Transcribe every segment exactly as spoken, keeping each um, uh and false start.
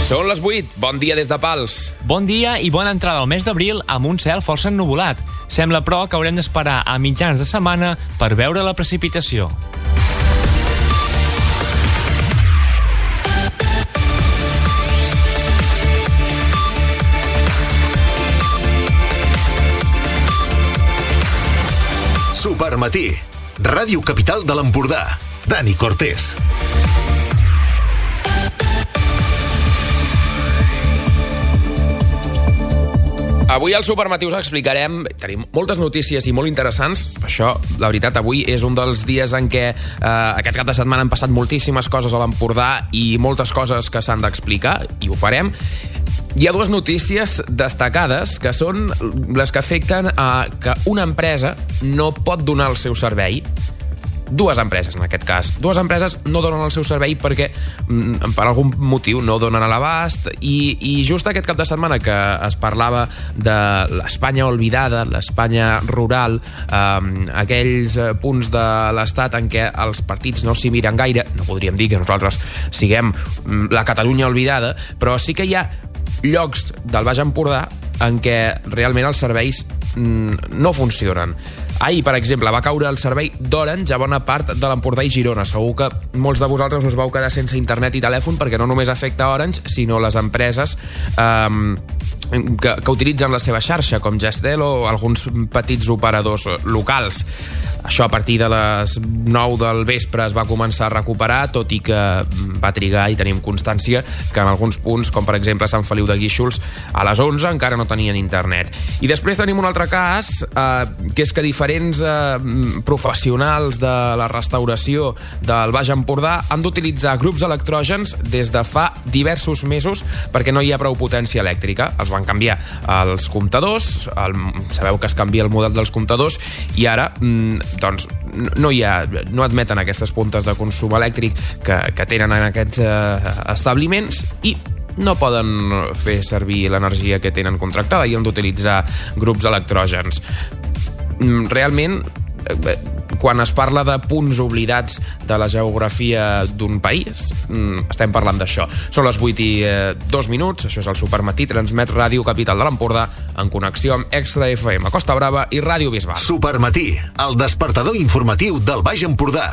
Són les vuit, bon dia des de Pals. Bon dia i bona entrada al mes d'abril amb un cel força ennuvolat. Sembla, però, que haurem d'esperar a mitjans de setmana per veure la precipitació. Supermatí, Ràdio Capital de l'Empordà. Dani Cortés. Avui al Supermatí us explicarem, tenim moltes notícies i molt interessants. Això, la veritat, avui és un dels dies en què eh, aquest cap de setmana han passat moltíssimes coses a l'Empordà i moltes coses que s'han d'explicar, i ho farem. Hi ha dues notícies destacades que són les que afecten a que una empresa no pot donar el seu servei. Dues empreses, en aquest cas. Dues empreses no donen el seu servei perquè per algun motiu no donen a l'abast i, i just aquest cap de setmana que es parlava de l'Espanya olvidada, l'Espanya rural, eh, aquells punts de l'Estat en què els partits no s'hi miren gaire, no podríem dir que nosaltres siguem la Catalunya olvidada, però sí que hi ha llocs del Baix Empordà en què realment els serveis no funcionen. Ahir, per exemple, va caure el servei d'Orange a bona part de l'Empordà i Girona. Segur que molts de vosaltres us vau quedar sense internet i telèfon perquè no només afecta Orange, sinó les empreses eh, que, que utilitzen la seva xarxa, com Gestel o alguns petits operadors locals. Això a partir de les nou del vespre es va començar a recuperar, tot i que va trigar i tenim constància que en alguns punts, com per exemple Sant Feliu de Guíxols, a les onze encara no tenien internet. I després tenim un altre cas, eh, que és que diferents eh, professionals de la restauració del Baix Empordà han d'utilitzar grups electrògens des de fa diversos mesos perquè no hi ha prou potència elèctrica. Els van canviar els comptadors, el, sabeu que es canvia el model dels comptadors, i ara doncs no hi ha, no admeten aquestes puntes de consum elèctric que, que tenen en aquests eh, establiments i no poden fer servir l'energia que tenen contractada i han d'utilitzar grups electrògens. Realment, quan es parla de punts oblidats de la geografia d'un país, estem parlant d'això. Són les vuit i dos minuts, això és el Supermatí, transmet Ràdio Capital de l'Empordà en connexió amb Extra F M, Costa Brava i Ràdio Bisbal. Supermatí, el despertador informatiu del Baix Empordà.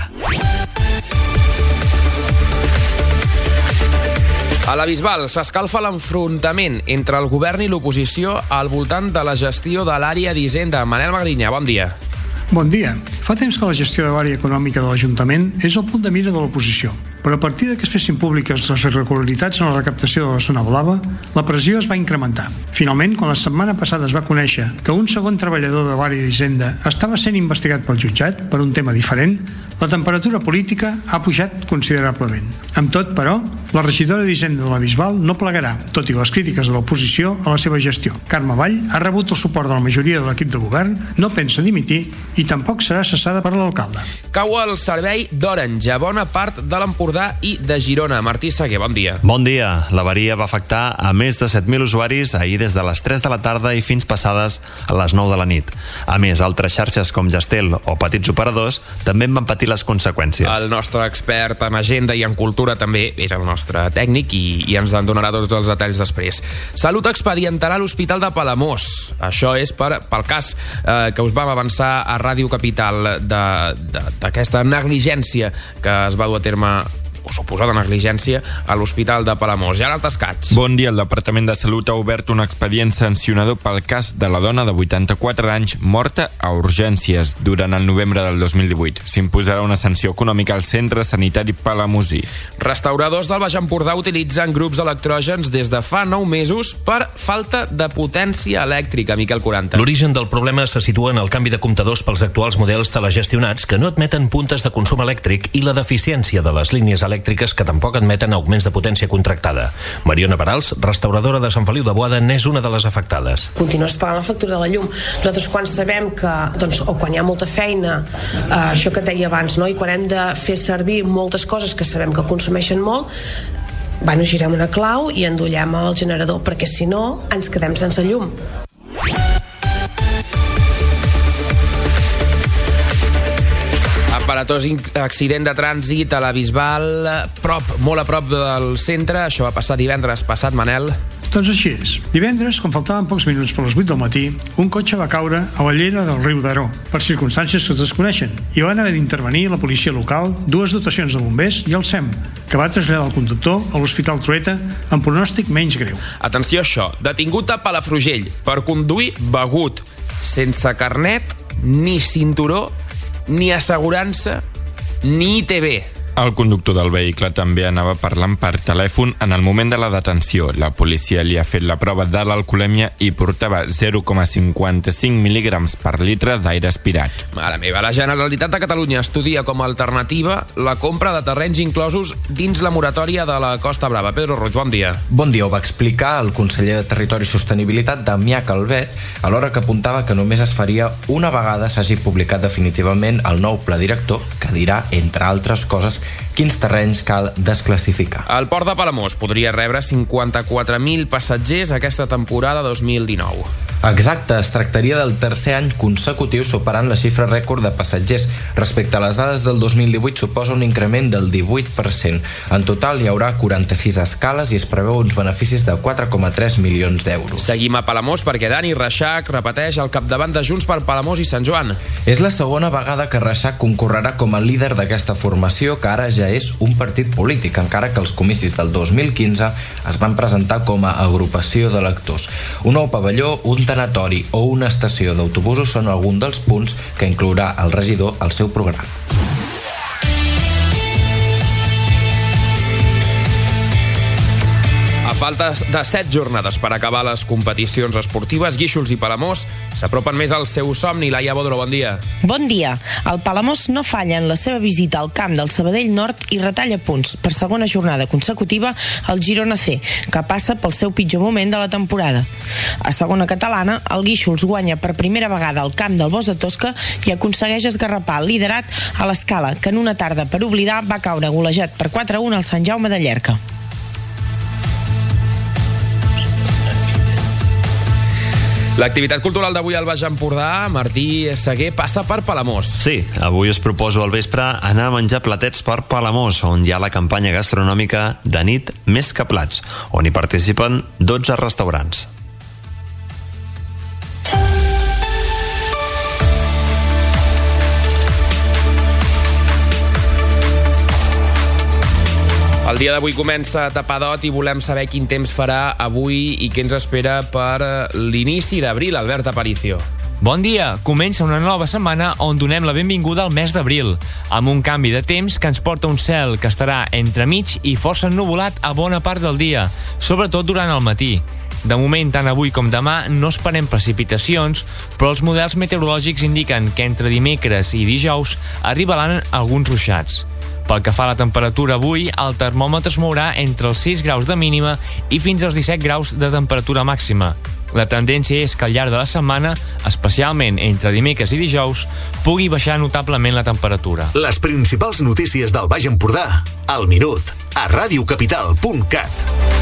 A la Bisbal s'escalfa l'enfrontament entre el govern i l'oposició al voltant de la gestió de l'àrea d'Hisenda. Manel Magrinyà, bon dia. Bon dia. Fa temps que la gestió de l'àrea econòmica de l'Ajuntament és el punt de mira de l'oposició, però a partir de que es fessin públiques les irregularitats en la recaptació de la zona blava, la pressió es va incrementar. Finalment, quan la setmana passada es va conèixer que un segon treballador de l'àrea d'Hisenda estava sent investigat pel jutjat per un tema diferent, la temperatura política ha pujat considerablement. Amb tot, però, la regidora d'Hisenda de la Bisbal no plegarà, tot i les crítiques de l'oposició a la seva gestió. Carme Vall ha rebut el suport de la majoria de l'equip de govern, no pensa dimitir i tampoc serà cessada per l'alcalde. Cau el servei d'Orange a bona part de l'Empordà i de Girona. Martí Seguer, bon dia. Bon dia. L'avaria va afectar a més de set mil usuaris ahir des de les tres de la tarda i fins passades a les nou de la nit. A més, altres xarxes com Gestel o petits operadors també en van patir les conseqüències. El nostre expert en agenda i en cultura també és el nostre tècnic i, i ens en donarà tots els detalls després. Salut expedientarà l'Hospital de Palamós. Això és per, pel cas eh, que us vam avançar a Ràdio Capital d'aquesta negligència que es va dur a terme o suposada negligència a l'Hospital de Palamós. Gerard Escats. Bon dia. El Departament de Salut ha obert un expedient sancionador pel cas de la dona de vuitanta-quatre anys morta a urgències durant el novembre del dos mil divuit. S'imposarà una sanció econòmica al Centre Sanitari Palamosí. Restauradors del Baix Empordà utilitzen grups electrògens des de fa nou mesos per falta de potència elèctrica. Miquel quaranta. L'origen del problema se situa en el canvi de comptadors pels actuals models telegestionats que no admeten puntes de consum elèctric i la deficiència de les línies elèctriques que tampoc admeten augments de potència contractada. Mariona Barals, restauradora de Sant Feliu de Boada, n'és una de les afectades. Continues pagant la factura de la llum. Nosaltres quan sabem que, doncs, o quan hi ha molta feina, eh, això que et deia abans, no? I quan hem de fer servir moltes coses que sabem que consumeixen molt, bueno, girem una clau i endollem el generador, perquè si no ens quedem sense llum. Per Aparatós accident de trànsit a la Bisbal, prop, molt a prop del centre. Això va passar divendres passat, Manel. Doncs així és. Divendres, quan faltaven pocs minuts per les vuit del matí, un cotxe va caure a la llera del riu Daró, per circumstàncies que es desconeixen, i van haver d'intervenir la policia local, dues dotacions de bombers i el S E M, que va traslladar el conductor a l'Hospital Trueta amb pronòstic menys greu. Atenció a això, detingut a Palafrugell per conduir begut, sense carnet, ni cinturó, ni assegurança, ni I T V. El conductor del vehicle també anava parlant per telèfon en el moment de la detenció. La policia li ha fet la prova de l'alcoholèmia i portava zero coma cinquanta-cinc mil·lígrams per litre d'aire aspirat. Mare meva, la Generalitat de Catalunya estudia com a alternativa la compra de terrenys inclosos dins la moratòria de la Costa Brava. Pedro Roig, bon dia. Bon dia, ho va explicar el conseller de Territori i Sostenibilitat, Damià Calvet, alhora que apuntava que només es faria una vegada s'hagi publicat definitivament el nou pla director, que dirà, entre altres coses, quins terrenys cal desclassificar. El port de Palamós podria rebre cinquanta-quatre mil passatgers aquesta temporada dos mil dinou. Exacte, es tractaria del tercer any consecutiu superant la xifra rècord de passatgers. Respecte a les dades del dos mil divuit suposa un increment del divuit per cent. En total hi haurà quaranta-sis escales i es preveu uns beneficis de quatre coma tres milions d'euros. Seguim a Palamós perquè Dani Reixac repeteix al capdavant de Junts per Palamós i Sant Joan. És la segona vegada que Reixac concorrerà com a líder d'aquesta formació, que ara ja és un partit polític, encara que els comicis del dos mil quinze es van presentar com a agrupació d'electors. Un nou pavelló, un tanatori o una estació d'autobusos són alguns dels punts que inclourà el regidor al seu programa. A falta de set jornades per acabar les competicions esportives, Guíxols i Palamós s'apropen més al seu somni. Laia Bodro, bon dia. Bon dia. El Palamós no falla en la seva visita al camp del Sabadell Nord i retalla punts per segona jornada consecutiva al Girona C, que passa pel seu pitjor moment de la temporada. A segona catalana, el Guíxols guanya per primera vegada al camp del Bos de Tosca i aconsegueix esgarrapar el liderat a l'Escala, que en una tarda per oblidar va caure golejat per quatre a un al Sant Jaume de Llierca. L'activitat cultural d'avui al Baix Empordà, Martí Seguer, passa per Palamós. Sí, avui us proposo al vespre anar a menjar platets per Palamós, on hi ha la campanya gastronòmica de nit Més que plats, on hi participen dotze restaurants. El dia d'avui comença a Tapadot i volem saber quin temps farà avui i què ens espera per l'inici d'abril. Albert Aparicio. Bon dia! Comença una nova setmana on donem la benvinguda al mes d'abril, amb un canvi de temps que ens porta un cel que estarà entremig i força ennuvolat a bona part del dia, sobretot durant el matí. De moment, tant avui com demà, no esperem precipitacions, però els models meteorològics indiquen que entre dimecres i dijous arribaran alguns ruixats. Pel que fa a la temperatura avui, el termòmetre es mourà entre els sis graus de mínima i fins als disset graus de temperatura màxima. La tendència és que al llarg de la setmana, especialment entre dimecres i dijous, pugui baixar notablement la temperatura. Les principals notícies del Baix Empordà, al minut, a radiocapital punt cat.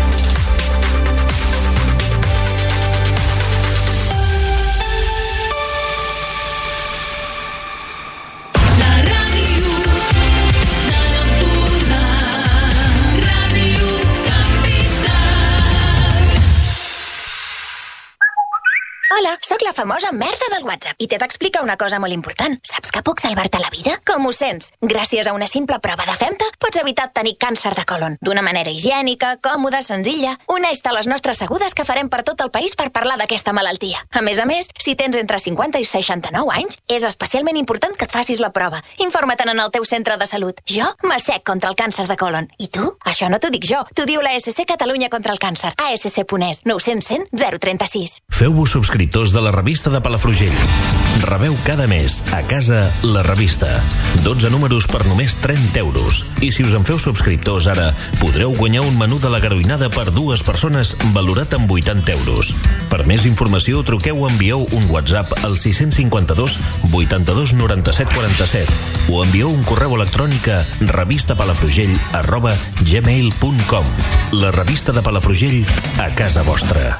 Hola, sóc la famosa merda del WhatsApp i t'he d'explicar una cosa molt important. Saps que puc salvar-te la vida? Com ho sents? Gràcies a una simple prova de Femta pots evitar tenir càncer de colon d'una manera higiènica, còmoda, senzilla. Uneix-te a les nostres segudes que farem per tot el país per parlar d'aquesta malaltia. A més a més, si tens entre cinquanta i seixanta-nou anys, és especialment important que et facis la prova. Informa-te'n en el teu centre de salut. Jo m'assec contra el càncer de colon. I tu? Això no t'ho dic jo. T'ho diu la A S C Catalunya contra el càncer. A S C punt es, nou cents cent zero trenta sis. Feu-vos subscriptors de la revista de Palafrugell. Rebeu cada mes a casa la revista. dotze números per només trenta euros. I si us en feu subscriptors ara, podreu guanyar un menú de la garoinada per dues persones valorat en vuitanta euros. Per més informació, truqueu o envieu un WhatsApp al sis cinquanta-dos vuitanta-dos noranta-set quaranta-set o envieu un correu electrònic a revistapalafrugell arroba gmail punt com. La revista de Palafrugell a casa vostra.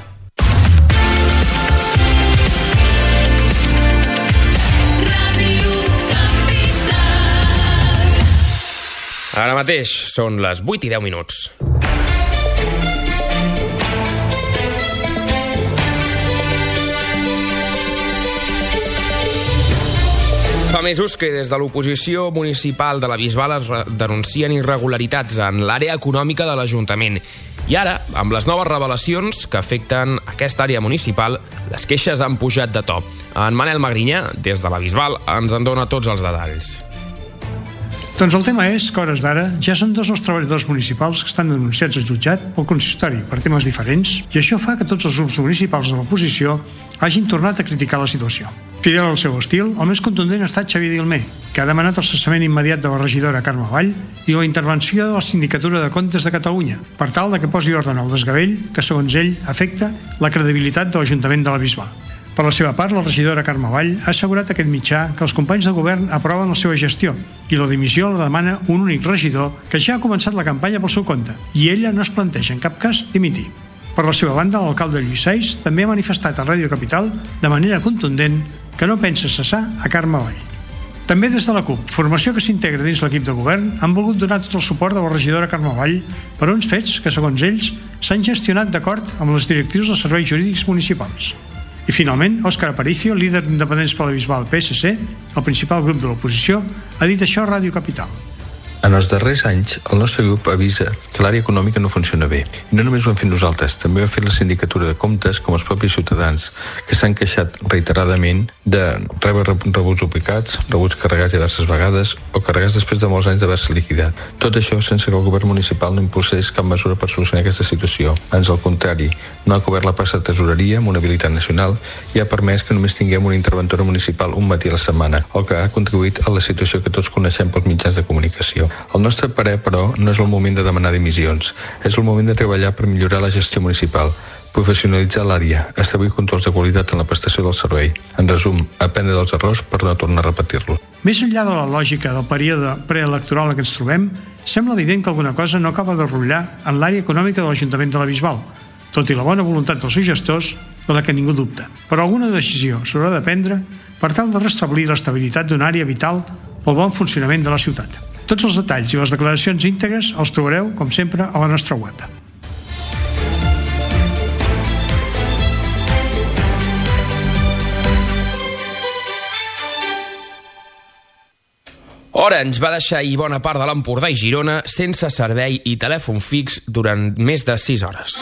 Ara mateix són les vuit i deu minuts. Fa mesos que des de l'oposició municipal de la Bisbal es denuncien irregularitats en l'àrea econòmica de l'Ajuntament. I ara, amb les noves revelacions que afecten aquesta àrea municipal, les queixes han pujat de to. En Manel Magrinyà, des de la Bisbal, ens en dona tots els detalls. Doncs el tema és que, a hores d'ara, ja són dos els treballadors municipals que estan denunciats al jutjat pel consistori per temes diferents, i això fa que tots els grups municipals de l'oposició hagin tornat a criticar la situació. Fidel al seu estil, el més contundent ha estat Xavier Dilmé, que ha demanat el cessament immediat de la regidora Carme Vall i la intervenció de la Sindicatura de Comptes de Catalunya, per tal de que posi ordre al desgavell que, segons ell, afecta la credibilitat de l'Ajuntament de la Bisbal. Per la seva part, la regidora Carme Vall ha assegurat a aquest mitjà que els companys de govern aproven la seva gestió i la dimissió la demana un únic regidor que ja ha començat la campanya pel seu compte i ella no es planteja en cap cas dimitir. Per la seva banda, l'alcalde Lluís Sais també ha manifestat a Ràdio Capital de manera contundent que no pensa cessar a Carme Vall. També des de la CUP, formació que s'integra dins l'equip de govern, han volgut donar tot el suport a la regidora Carme Vall per uns fets que, segons ells, s'han gestionat d'acord amb les directrius dels serveis jurídics municipals. I finalment, Òscar Aparicio, líder d'Independents per la Bisbal P S C, el principal grup de l'oposició, ha dit això a Ràdio Capital. En els darrers anys, el nostre grup avisa que l'àrea econòmica no funciona bé. I no només ho hem fet nosaltres, també ho ha fet la Sindicatura de Comptes, com els propis ciutadans, que s'han queixat reiteradament de rebre rebuts duplicats, rebuts carregats diverses vegades o carregats després de molts anys d'haver-se liquidat. Tot això sense que el govern municipal no impulsés cap mesura per solucionar aquesta situació. Ans al contrari, no ha cobert la passa de tesoreria amb una habilitat nacional i ha permès que només tinguem una interventora municipal un matí a la setmana, el que ha contribuït a la situació que tots coneixem pels mitjans de comunicació. El nostre parer, però, no és el moment de demanar dimissions. És el moment de treballar per millorar la gestió municipal, professionalitzar l'àrea, establir controls de qualitat en la prestació del servei. En resum, aprendre dels errors per no tornar a repetir-lo. Més enllà de la lògica del període preelectoral en què ens trobem, sembla evident que alguna cosa no acaba de rotllar en l'àrea econòmica de l'Ajuntament de la Bisbal, tot i la bona voluntat dels seus gestors, de la que ningú dubta. Però alguna decisió s'haurà de prendre per tal de restablir l'estabilitat d'una àrea vital pel bon funcionament de la ciutat. Tots els detalls i les declaracions íntegres els trobareu, com sempre, a la nostra web. Orange va deixar ahir bona part de l'Empordà i Girona sense servei i telèfon fix durant més de sis hores.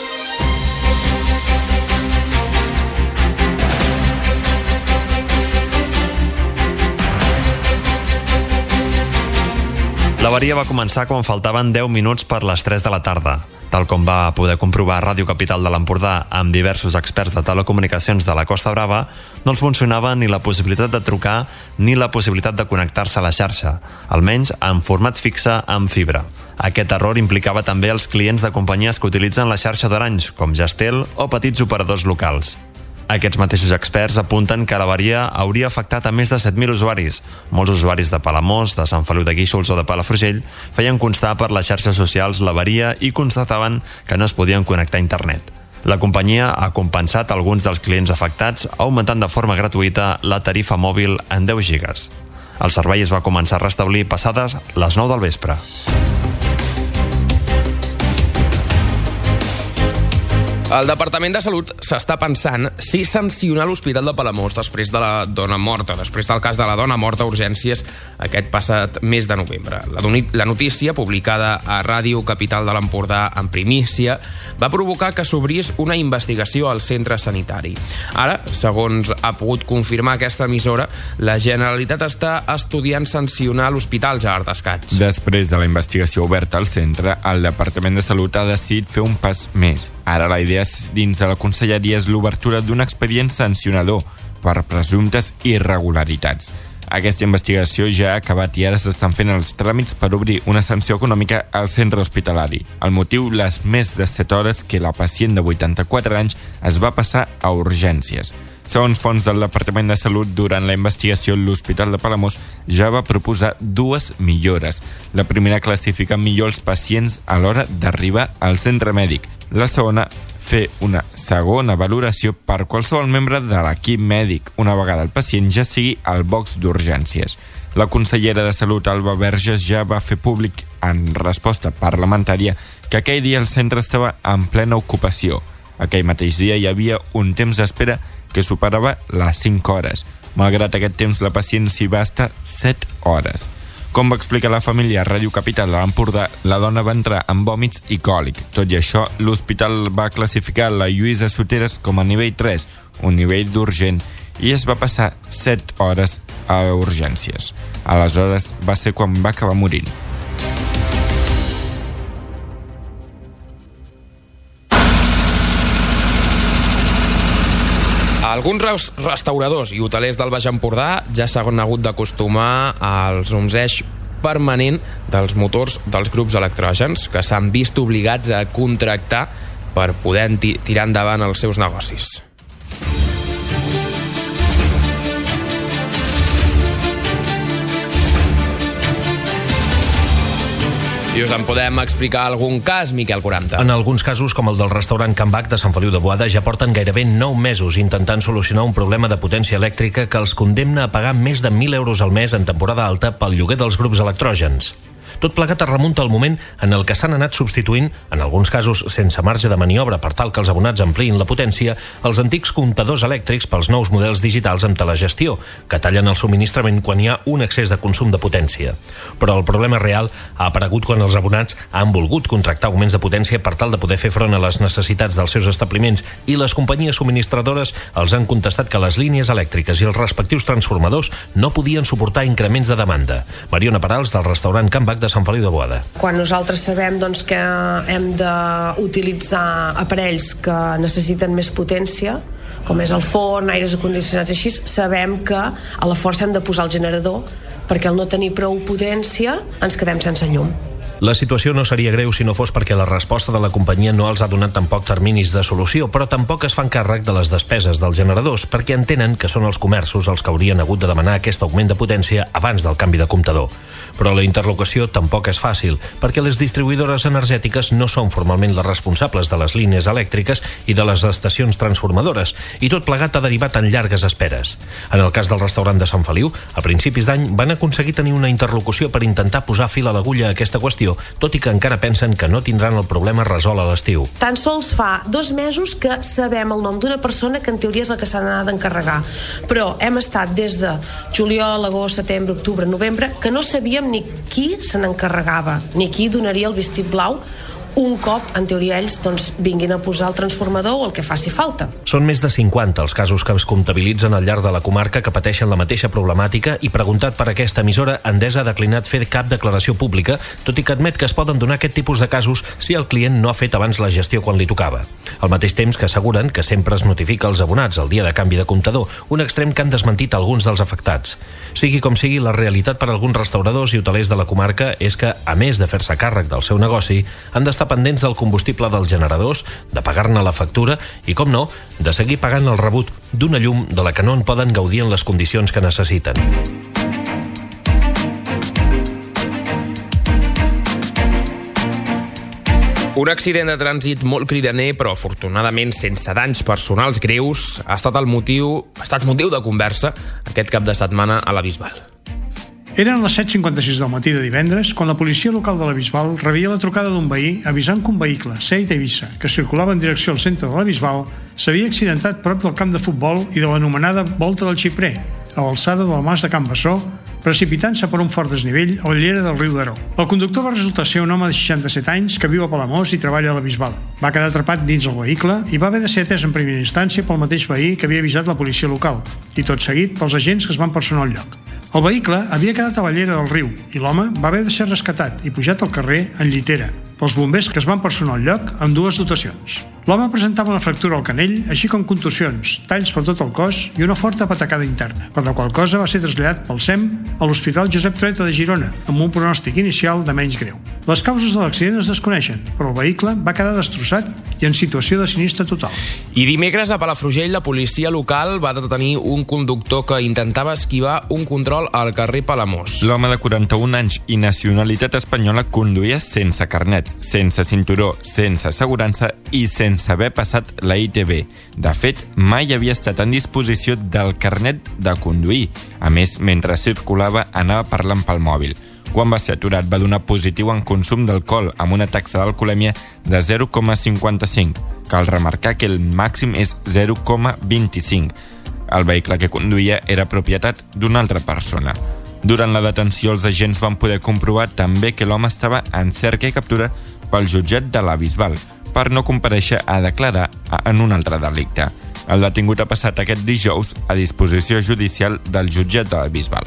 L'avaria va començar quan faltaven deu minuts per les tres de la tarda. Tal com va poder comprovar Ràdio Capital de l'Empordà amb diversos experts de telecomunicacions de la Costa Brava, no els funcionava ni la possibilitat de trucar ni la possibilitat de connectar-se a la xarxa, almenys en format fixe amb fibra. Aquest error implicava també els clients de companyies que utilitzen la xarxa d'Orange, com Gestel o petits operadors locals. Aquests mateixos experts apunten que l'avaria hauria afectat a més de set mil usuaris. Molts usuaris de Palamós, de Sant Feliu de Guíxols o de Palafrugell feien constar per les xarxes socials l'avaria i constataven que no es podien connectar a internet. La companyia ha compensat alguns dels clients afectats augmentant de forma gratuïta la tarifa mòbil en deu gigas. El servei es va començar a restablir passades les nou del vespre. El Departament de Salut s'està pensant si sancionar l'Hospital de Palamós després de la dona morta, després del cas de la dona morta a urgències aquest passat mes de novembre. La notícia, publicada a Ràdio Capital de l'Empordà en primícia, va provocar que s'obrís una investigació al centre sanitari. Ara, segons ha pogut confirmar aquesta emissora, la Generalitat està estudiant sancionar l'Hospital Gerard Descats. Després de la investigació oberta al centre, el Departament de Salut ha decidit fer un pas més. Ara la idea dins de la conselleria és l'obertura d'un expedient sancionador per presumptes irregularitats. Aquesta investigació ja ha acabat i ara s'estan fent els tràmits per obrir una sanció econòmica al centre hospitalari. El motiu, les més de set hores que la pacient de vuitanta-quatre anys es va passar a urgències. Segons fonts del Departament de Salut, durant la investigació, l'Hospital de Palamós ja va proposar dues millores. La primera classifica millor els pacients a l'hora d'arribar al centre mèdic. La segona, fer una segona valoració per qualsevol membre de l'equip mèdic, una vegada el pacient ja sigui al box d'urgències. La consellera de Salut, Alba Verges, ja va fer públic en resposta parlamentària que aquell dia el centre estava en plena ocupació. Aquell mateix dia hi havia un temps d'espera que superava les cinc hores. Malgrat aquest temps, la pacient s'hi va estar set hores. Com va explicar la família a Ràdio Capital de l'Empordà, la dona va entrar amb vòmits i còlic. Tot i això, l'hospital va classificar la Lluïsa Soteres com a nivell tres, un nivell d'urgent, i es va passar set hores a urgències. Aleshores va ser quan va acabar morint. Alguns restauradors i hotelers del Baix Empordà ja s'han hagut d'acostumar al zumzeig permanent dels motors dels grups electrògens que s'han vist obligats a contractar per poder tirar endavant els seus negocis. I us en podem explicar algun cas, Miquel quaranta? En alguns casos, com el del restaurant Can Bac de Sant Feliu de Boada, ja porten gairebé nou mesos intentant solucionar un problema de potència elèctrica que els condemna a pagar més de mil euros al mes en temporada alta pel lloguer dels grups electrògens. Tot plegat es remunta al moment en el que s'han anat substituint, en alguns casos sense marge de maniobra per tal que els abonats ampliïn la potència, els antics comptadors elèctrics pels nous models digitals amb telegestió, que tallen el subministrament quan hi ha un excés de consum de potència. Però el problema real ha aparegut quan els abonats han volgut contractar augments de potència per tal de poder fer front a les necessitats dels seus establiments i les companyies subministradores els han contestat que les línies elèctriques i els respectius transformadors no podien suportar increments de demanda. Mariona Perals, del restaurant Can Bac de Sant Feliu de Boada. Quan nosaltres sabem doncs, que hem d'utilitzar aparells que necessiten més potència, com és el forn, aires acondicionats així, sabem que a la força hem de posar el generador perquè al no tenir prou potència ens quedem sense llum. La situació no seria greu si no fos perquè la resposta de la companyia no els ha donat tampoc terminis de solució, però tampoc es fan càrrec de les despeses dels generadors perquè entenen que són els comerços els que haurien hagut de demanar aquest augment de potència abans del canvi de comptador. Però la interlocució tampoc és fàcil, perquè les distribuïdores energètiques no són formalment les responsables de les línies elèctriques i de les estacions transformadores, i tot plegat ha derivat en llargues esperes. En el cas del restaurant de Sant Feliu, a principis d'any van aconseguir tenir una interlocució per intentar posar fil a l'agulla a aquesta qüestió, tot i que encara pensen que no tindran el problema resolt a l'estiu. Tan sols fa dos mesos que sabem el nom d'una persona que en teoria és la que s'ha d'anar d'encarregar, però hem estat des de juliol, agost, setembre, octubre, novembre, que no sabíem ni qui se n'encarregava, ni qui donaria el vistiplau un cop, en teoria, ells doncs, vinguin a posar el transformador o el que faci falta. Són més de cinquanta els casos que es comptabilitzen al llarg de la comarca que pateixen la mateixa problemàtica i, preguntat per aquesta emissora, Endesa ha declinat fer cap declaració pública, tot i que admet que es poden donar aquest tipus de casos si el client no ha fet abans la gestió quan li tocava. Al mateix temps que asseguren que sempre es notifica als abonats el dia de canvi de comptador, un extrem que han desmentit alguns dels afectats. Sigui com sigui, la realitat per a alguns restauradors i hotelers de la comarca és que, a més de fer-se càrrec del seu negoci, han d'estar pendents del combustible dels generadors, de pagar-ne la factura i, com no, de seguir pagant el rebut d'una llum de la que no en poden gaudir en les condicions que necessiten. Un accident de trànsit molt cridaner, però afortunadament sense danys personals greus, ha estat el motiu, ha estat motiu de conversa aquest cap de setmana a la Bisbal. Eren les set cinquanta-sis del matí de divendres quan la policia local de la Bisbal rebia la trucada d'un veí avisant que un vehicle, Seat Ibiza, que circulava en direcció al centre de la Bisbal, s'havia accidentat prop del camp de futbol i de l'anomenada Volta del Xiprer, a l'alçada del mas de Can Bassó, precipitant-se per un fort desnivell a la llera del riu Daró. El conductor va resultar ser un home de seixanta-set anys que viu a Palamós i treballa a la Bisbal. Va quedar atrapat dins el vehicle i va haver de ser atès en primera instància pel mateix veí que havia avisat la policia local i tot seguit pels agents que es van personar al lloc. El vehicle havia quedat a la llera del riu i l'home va haver de ser rescatat i pujat al carrer en llitera pels bombers que es van personar al lloc amb dues dotacions. L'home presentava una fractura al canell, així com contusions, talls per tot el cos i una forta patacada interna, per la qual cosa va ser traslladat pel S E M a l'Hospital Josep Trueta de Girona, amb un pronòstic inicial de menys greu. Les causes de l'accident es desconeixen, però el vehicle va quedar destrossat i en situació de sinistre total. I dimecres a Palafrugell la policia local va detenir un conductor que intentava esquivar un control al carrer Palamós. L'home de quaranta-un anys i nacionalitat espanyola conduïa sense carnet, sense cinturó, sense assegurança i sense sense haver passat la I T B. De fet, mai havia estat en disposició del carnet de conduir. A més, mentre circulava, anava parlant pel mòbil. Quan va ser aturat, va donar positiu en consum d'alcohol amb una taxa d'alcoholèmia de zero coma cinquanta-cinc. Cal remarcar que el màxim és zero coma vint-i-cinc. El vehicle que conduïa era propietat d'una altra persona. Durant la detenció, els agents van poder comprovar també que l'home estava en cerca i captura pel jutjat de la Bisbal per no comparèixer a declarar en un altre delicte. El detingut ha passat aquest dijous a disposició judicial del jutjat de la Bisbal.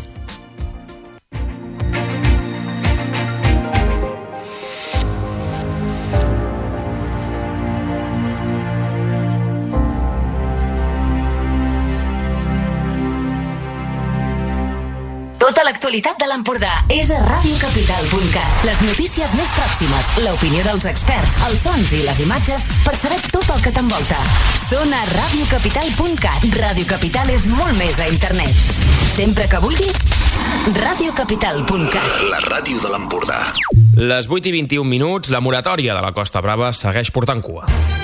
Tota l'actualitat de l'Empordà és a ràdio capital punt cat. Les notícies més pròximes, l'opinió dels experts, els sons i les imatges per saber tot el que t'envolta. Són a ràdio capital punt cat. Ràdio Capital és molt més a internet. Sempre que vulguis, ràdio capital punt cat. La ràdio de l'Empordà. Les vuit i vint-i-un minuts, la moratòria de la Costa Brava segueix portant cua.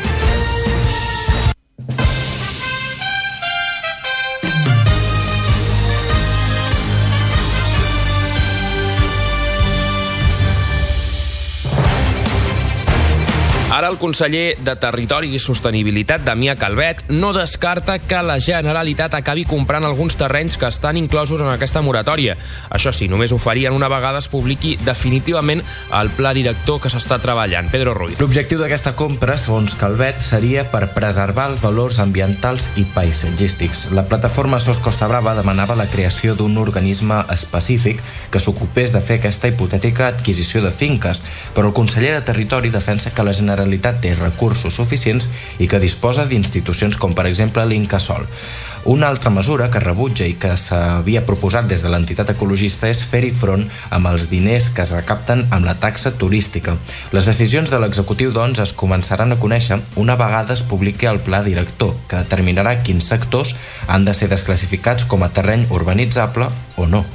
Ara el conseller de Territori i Sostenibilitat, Damià Calvet, no descarta que la Generalitat acabi comprant alguns terrenys que estan inclosos en aquesta moratòria. Això sí, només ho farien una vegada es publiqui definitivament el pla director que s'està treballant. Pedro Ruiz. L'objectiu d'aquesta compra, segons Calvet, seria per preservar els valors ambientals i paisatgístics. La plataforma Sos Costa Brava demanava la creació d'un organisme específic que s'ocupés de fer aquesta hipotètica adquisició de finques, però el conseller de Territori defensa que la Generalitat té recursos suficients i que disposa d'institucions com per exemple l'Incasòl. Una altra mesura que rebutja i que s'havia proposat des de l'entitat ecologista és fer-hi front amb els diners que es recapten amb la taxa turística. Les decisions de l'executiu, doncs, es començaran a conèixer una vegada es publiqui el pla director, que determinarà quins sectors han de ser desclassificats com a terreny urbanitzable o no.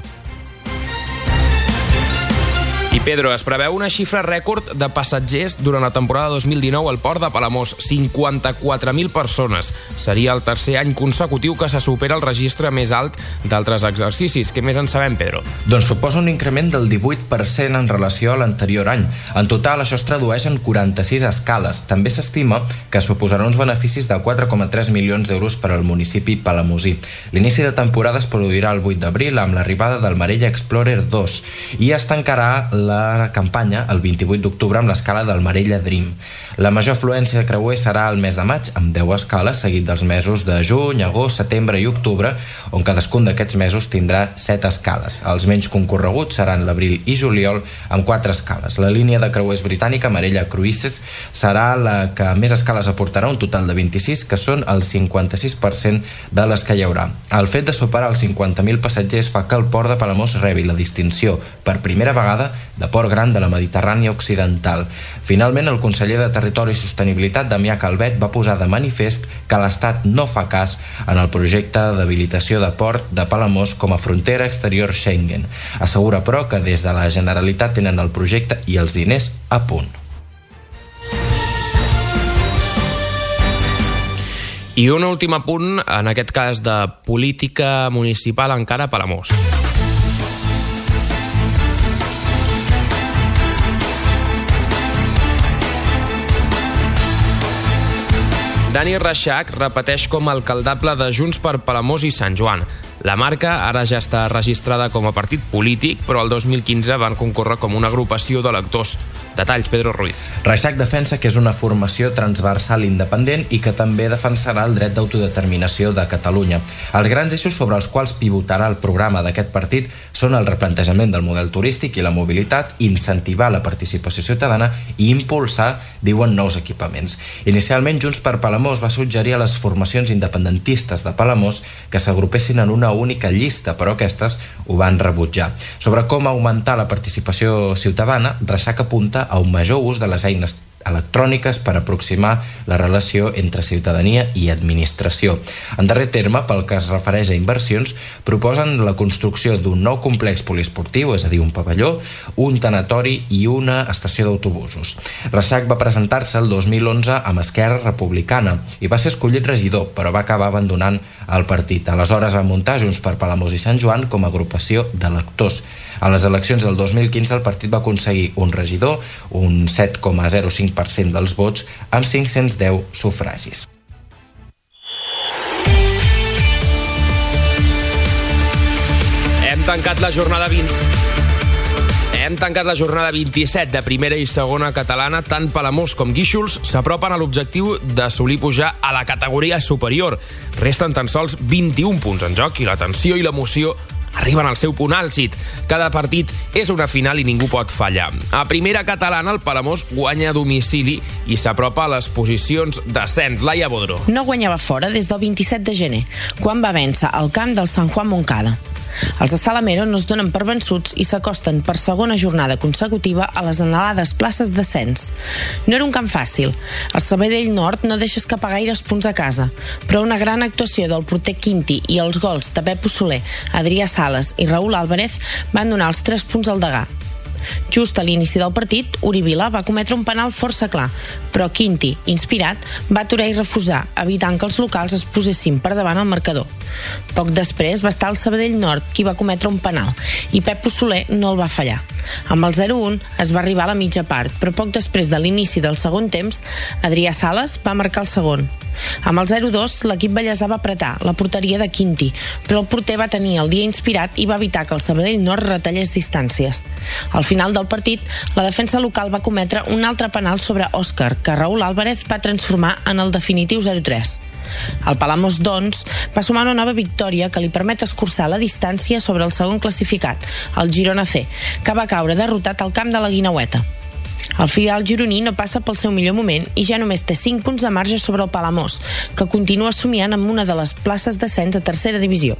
I Pedro, es preveu una xifra rècord de passatgers durant la temporada dos mil dinou al port de Palamós, cinquanta-quatre mil persones. Seria el tercer any consecutiu que se supera el registre més alt d'altres exercicis. Què més en sabem, Pedro? Doncs suposa un increment del divuit per cent en relació a l'anterior any. En total, això es tradueix en quaranta-sis escales. També s'estima que suposarà uns beneficis de quatre coma tres milions d'euros per al municipi palamosí. L'inici de temporada es produirà el vuit d'abril amb l'arribada del Marella Explorer dos i es tancarà la campanya el vint-i-vuit d'octubre amb l'escala del Marella Dream. La major afluència de creuers serà el mes de maig, amb deu escales, seguit dels mesos de juny, agost, setembre i octubre, on cadascun d'aquests mesos tindrà set escales. Els menys concorreguts seran l'abril i juliol, amb quatre escales. La línia de creuers britànica, Marella Cruises, serà la que més escales aportarà, un total de vint-i-sis, que són el cinquanta-sis per cent de les que hi haurà. El fet de superar els cinquanta mil passatgers fa que el port de Palamós rebi la distinció, per primera vegada, de port gran de la Mediterrània Occidental. Finalment, el conseller de Territori i Sostenibilitat, Damià Calvet, va posar de manifest que l'Estat no fa cas en el projecte d'habilitació de port de Palamós com a frontera exterior Schengen. Assegura, però, que des de la Generalitat tenen el projecte i els diners a punt. I un últim apunt, en aquest cas de política municipal encara a Palamós. Dani Reixac repeteix com a alcaldable de Junts per Palamós i Sant Joan. La marca ara ja està registrada com a partit polític, però el dos mil quinze van concórrer com una agrupació d'electors. Detalls, Pedro Ruiz. Reixac defensa que és una formació transversal independent i que també defensarà el dret d'autodeterminació de Catalunya. Els grans eixos sobre els quals pivotarà el programa d'aquest partit són el replantejament del model turístic i la mobilitat, incentivar la participació ciutadana i impulsar, diuen, nous equipaments. Inicialment, Junts per Palamós va suggerir a les formacions independentistes de Palamós que s'agrupessin en una única llista, però aquestes ho van rebutjar. Sobre com augmentar la participació ciutadana, Reixac apunta a un major ús de les eines electròniques per aproximar la relació entre ciutadania i administració. En darrer terme, pel que es refereix a inversions, proposen la construcció d'un nou complex poliesportiu, és a dir, un pavelló, un tanatori i una estació d'autobusos. Reixac va presentar-se el dos mil onze amb Esquerra Republicana i va ser escollit regidor, però va acabar abandonant el partit. Aleshores va muntar Junts per Palamós i Sant Joan com a agrupació d'electors. A les eleccions del dos mil quinze el partit va aconseguir un regidor, un set coma zero cinc per cent dels vots, amb cinc-cents deu sufragis. Hem tancat la jornada vint... Hem tancat la jornada vint-i-set de primera i segona catalana. Tant Palamós com Guíxols s'apropen a l'objectiu d'assolir pujar a la categoria superior. Resten tan sols vint-i-un punts en joc i la tensió i l'emoció arriben al seu punt àlgid. Cada partit és una final i ningú pot fallar. A primera catalana, el Palamós guanya a domicili i s'apropa a les posicions d'ascens. Laia Bodró. No guanyava fora des del vint-i-set de gener, quan va vèncer al camp del Sant Juan Moncada. Els de Salamero no es donen per vençuts i s'acosten per segona jornada consecutiva a les anhelades places d'ascens. No era un camp fàcil. El Sabadell Nord no deixa escapar gaires punts a casa, però una gran actuació del porter Quinti i els gols de Pep Soler, Adrià Sales i Raúl Álvarez van donar els tres punts al Degà. Just a l'inici del partit, Uri Vila va cometre un penal força clar, però Quinti, inspirat, va aturar i refusar, evitant que els locals es posessin per davant el marcador. Poc després va estar el Sabadell Nord, qui va cometre un penal, i Pep Soler no el va fallar. Amb el zero un es va arribar a la mitja part, però poc després de l'inici del segon temps, Adrià Sales va marcar el segon. Amb el zero dos, l'equip ballesà va apretar la porteria de Quinti, però el porter va tenir el dia inspirat i va evitar que el Sabadell Nord retallés distàncies. Al final del partit, la defensa local va cometre un altre penal sobre Òscar, que Raúl Álvarez va transformar en el definitiu zero tres. El Palamós, doncs, va sumar una nova victòria que li permet escurçar la distància sobre el segon classificat, el Girona C, que va caure derrotat al camp de la Guineueta. El filial gironí no passa pel seu millor moment i ja només té cinc punts de marge sobre el Palamós, que continua somiant amb una de les places d'ascens a tercera divisió.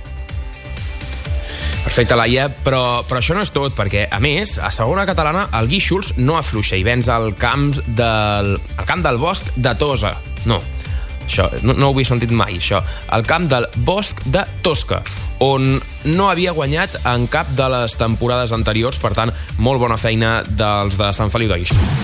Perfecte, Laia, però, però això no és tot, perquè, a més, a segona catalana, el Guíxols no afluixa i venç al camp del, al camp del Bosc de Tosa. No, això, no, no ho havia sentit mai, això. El camp del Bosc de Tosca, on no havia guanyat en cap de les temporades anteriors, per tant, molt bona feina dels de Sant Feliu de Guíxols.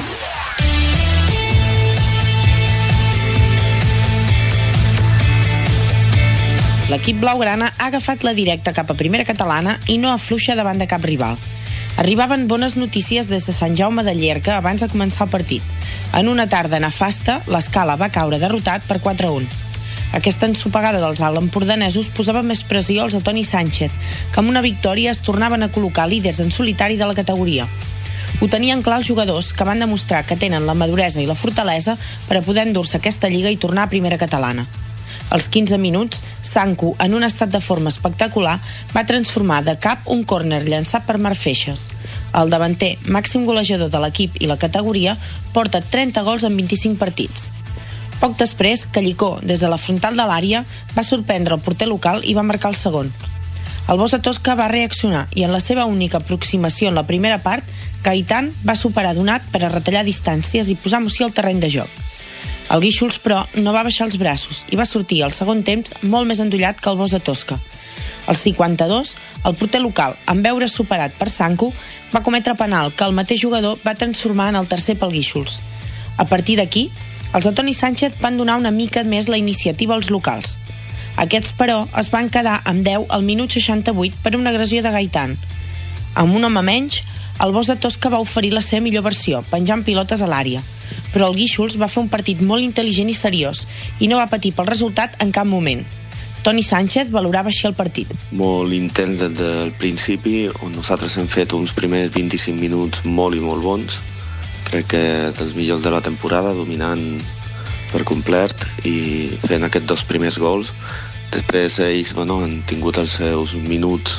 L'equip blaugrana ha agafat la directa cap a primera catalana i no afluixa davant de cap rival. Arribaven bones notícies des de Sant Jaume de Llierca abans de començar el partit. En una tarda nefasta, l'Escala va caure derrotat per quatre a un. Aquesta ensopegada dels alt-empordanesos posava més pressió als de Toni Sánchez, que amb una victòria es tornaven a col·locar líders en solitari de la categoria. Ho tenien clar els jugadors, que van demostrar que tenen la maduresa i la fortalesa per a poder endur-se aquesta lliga i tornar a primera catalana. Als quinze minuts, Sanku, en un estat de forma espectacular, va transformar de cap un córner llançat per Marc Feixes. El davanter, màxim golejador de l'equip i la categoria, porta trenta gols en vint-i-cinc partits. Poc després, Callicó, des de la frontal de l'àrea, va sorprendre el porter local i va marcar el segon. El Bos de Tosca va reaccionar i en la seva única aproximació en la primera part, Gaitán va superar Donat per a retallar distàncies i posar moció al terreny de joc. El Guíxols, però, no va baixar els braços i va sortir al segon temps molt més endollat que el Bos de Tosca. Al cinquanta-dos, el porter local, en veure superat per Sanku, va cometre penal que el mateix jugador va transformar en el tercer pel Guíxols. A partir d'aquí, els de Toni Sánchez van donar una mica més la iniciativa als locals. Aquests, però, es van quedar amb deu al minut seixanta-vuit per una agressió de Gaitán. Amb un home menys, el Bos de Tosca va oferir la seva millor versió, penjant pilotes a l'àrea. Però el Guíxols va fer un partit molt intel·ligent i seriós i no va patir pel resultat en cap moment. Toni Sánchez valorava així el partit. Molt intens des del principi, on nosaltres hem fet uns primers vint-i-cinc minuts molt i molt bons. Crec que dels millors de la temporada, dominant per complet i fent aquests dos primers gols. Després ells bueno, han tingut els seus minuts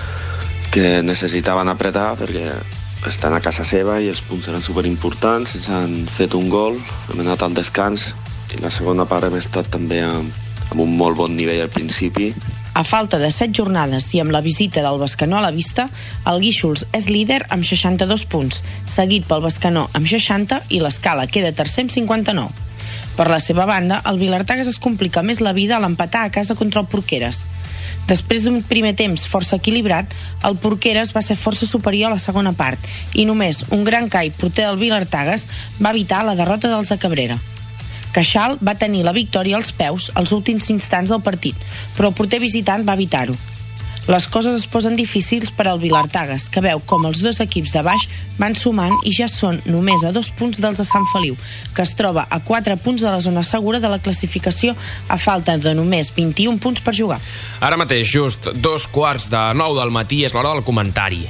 que necessitaven apretar perquè estan a casa seva i els punts eren superimportants. Ens han fet un gol, hem anat al descans i la segona part hem estat també amb, amb un molt bon nivell al principi A falta de set jornades i amb la visita del Bescanó a la vista, el Guíxols és líder amb seixanta-dos punts, seguit pel Bescanó amb seixanta i l'Escala queda tercer amb cinquanta-nou. Per la seva banda, el Vilartagas es complica més la vida a l'empatar a casa contra el Porqueres. Després d'un primer temps força equilibrat, el Porqueres va ser força superior a la segona part i només un gran cai porter del Vilartagas va evitar la derrota dels de Cabrera. Queixal va tenir la victòria als peus als últims instants del partit, però el porter visitant va evitar-ho. Les coses es posen difícils per al Vilartagas, que veu com els dos equips de baix van sumant i ja són només a dos punts dels de Sant Feliu, que es troba a quatre punts de la zona segura de la classificació a falta de només vint-i-un punts per jugar. Ara mateix, just dos quarts de nou del matí, és l'hora del comentari.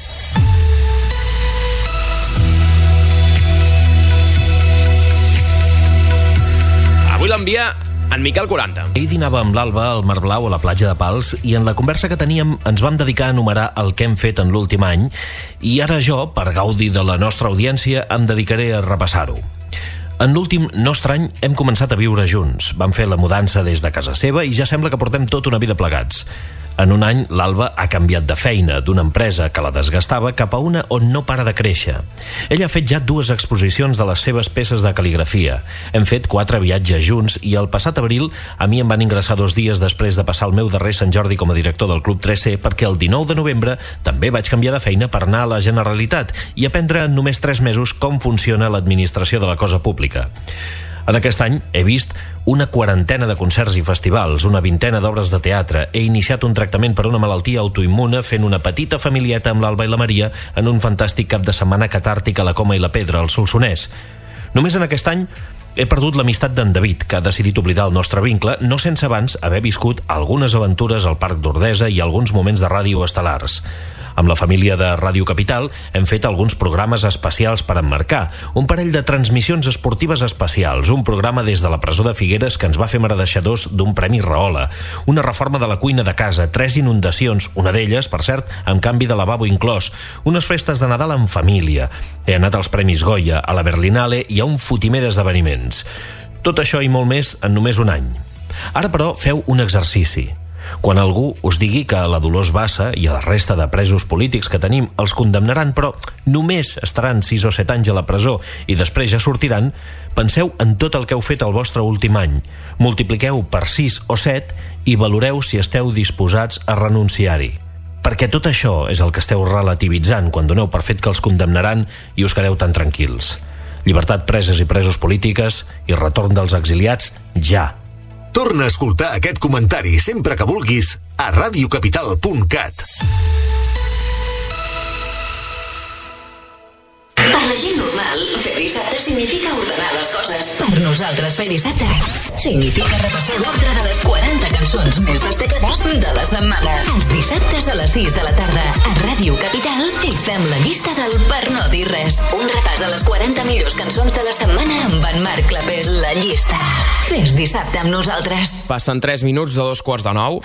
Avui l'envia en Miquel quaranta. Ell dinava amb l'Alba al Mar Blau a la platja de Pals i en la conversa que teníem ens vam dedicar a enumerar el que hem fet en l'últim any i ara jo, per gaudi de la nostra audiència, em dedicaré a repassar-ho. En l'últim nostre any hem començat a viure junts. Vam fer la mudança des de casa seva i ja sembla que portem tota una vida plegats. En un any, l'Alba ha canviat de feina, d'una empresa que la desgastava cap a una on no para de créixer. Ella ha fet ja dues exposicions de les seves peces de cal·ligrafia. Hem fet quatre viatges junts i el passat abril a mi em van ingressar dos dies després de passar el meu darrer Sant Jordi com a director del Club tres C perquè el dinou de novembre també vaig canviar de feina per anar a la Generalitat i aprendre en només tres mesos com funciona l'administració de la cosa pública. En aquest any he vist una quarantena de concerts i festivals, una vintena d'obres de teatre. He iniciat un tractament per una malaltia autoimmune fent una petita familieta amb l'Alba i la Maria en un fantàstic cap de setmana catàrtic a la Coma i la Pedra, al Solsonès. Només en aquest any he perdut l'amistat d'en David, que ha decidit oblidar el nostre vincle, no sense abans haver viscut algunes aventures al Parc d'Ordesa i alguns moments de ràdio estel·lars. Amb la família de Ràdio Capital hem fet alguns programes especials per emmarcar, un parell de transmissions esportives especials, un programa des de la presó de Figueres que ens va fer mereixedors d'un Premi Rahola, una reforma de la cuina de casa, tres inundacions, una d'elles, per cert, amb canvi de lavabo inclòs, unes festes de Nadal en família. He anat als Premis Goya, a la Berlinale i a un fotimer d'esdeveniments. Tot això i molt més en només un any. Ara, però, feu un exercici. Quan algú us digui que a la Dolors Bassa i a la resta de presos polítics que tenim els condemnaran, però només estaran sis o set anys a la presó i després ja sortiran, penseu en tot el que heu fet el vostre últim any. Multipliqueu per sis o set i valoreu si esteu disposats a renunciar-hi. Perquè tot això és el que esteu relativitzant quan doneu per fet que els condemnaran i us quedeu tan tranquils. Llibertat preses i presos polítiques i retorn dels exiliats ja. Torna a escoltar aquest comentari sempre que vulguis a ràdio capital punt cat. Per la gent normal, fer dissabte significa ordenar les coses. Per nosaltres, fer dissabte significa repassar l'ordre de les quaranta cançons més destacades de la setmana. Els dissabtes a les sis de la tarda a Ràdio Capital i fem la llista del Per no dir res. Un repàs a les quaranta millors cançons de la setmana amb en Marc Clapés, la llista. Fes dissabte amb nosaltres. Passen tres minuts de dos quarts de nou.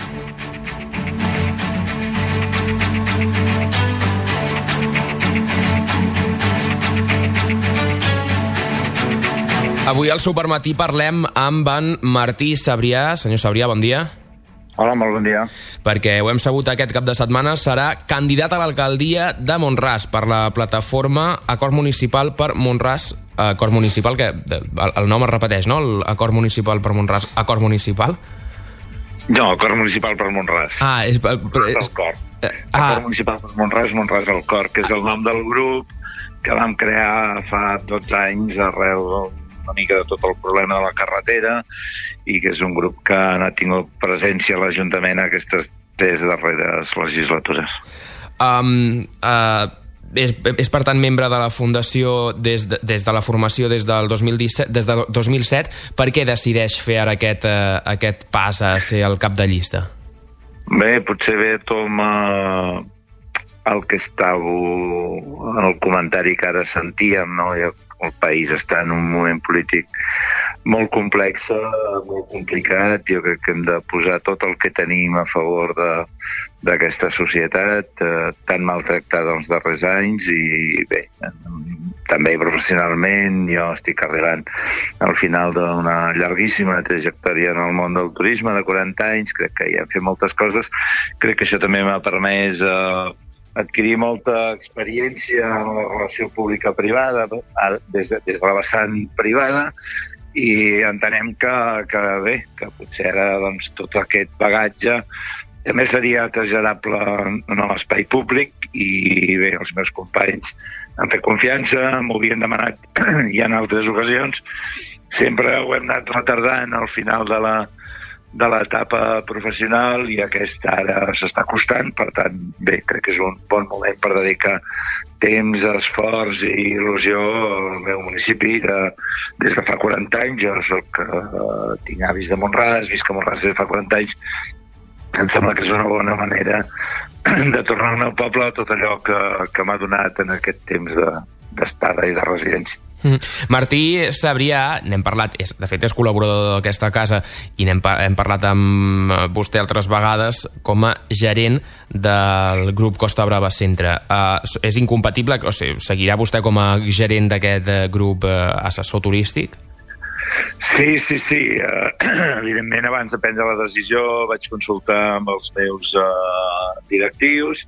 Avui al Supermatí parlem amb en Martí Sabrià. Senyor Sabrià, bon dia. Hola, molt bon dia. Perquè ho hem sabut aquest cap de setmana, serà candidat a l'alcaldia de Mont-ras per la plataforma Acord Municipal per Mont-ras. Acord Municipal, que el nom es repeteix, no? Acord Municipal per Mont-ras. Acord Municipal? No, Acord Municipal per Mont-ras. Ah, és... és el cor. Ah. Acord Municipal per Mont-ras, Mont-ras el cor, que és el nom del grup que vam crear fa dotze anys arrel una mica de tot el problema de la carretera i que és un grup que ha tingut presència a l'Ajuntament aquestes tres darreres legislatures. Um, uh, és, és per tant membre de la Fundació des de, des de la formació des del dos mil disset, des del dos mil set. Per què decideix fer ara aquest, uh, aquest pas a ser el cap de llista? Bé, potser ve com uh, el que estava en el comentari que ara sentíem, no? el país està en un moment polític molt complex, molt complicat. Jo crec que hem de posar tot el que tenim a favor d'aquesta societat, eh, tan maltractada els darrers anys, i bé, també professionalment jo estic arribant al final d'una llarguíssima trajectòria en el món del turisme de quaranta anys, crec que ja hem fet moltes coses, crec que això també m'ha permès eh, adquirir molta experiència en la relació pública-privada des de, des de la vessant privada, i entenem que, que bé, que potser ara doncs, tot aquest bagatge també seria traslladable en l'espai públic, i bé, els meus companys han fet confiança, m'ho havien demanat ja en altres ocasions, sempre ho hem anat retardant al final de la de l'etapa professional, i aquesta ara s'està costant. Per tant, bé, crec que és un bon moment per dedicar temps, esforç i il·lusió al meu municipi de, des de fa quaranta anys. Jo soc, eh, tinc avis de Mont-ras, visc a Mont-ras des de fa quaranta anys. Em sembla que és una bona manera de tornar al meu poble tot allò que, que m'ha donat en aquest temps de, d'estada i de residència. Mm. Martí Sabrià, n'hem parlat, és, de fet és col·laborador d'aquesta casa, i n'hem hem parlat amb vostè altres vegades com a gerent del grup Costa Brava Centre. Uh, és incompatible, o sigui, seguirà vostè com a gerent d'aquest grup uh, assessor turístic? Sí, sí, sí. Uh, evidentment, abans de prendre la decisió vaig consultar amb els meus uh, directius,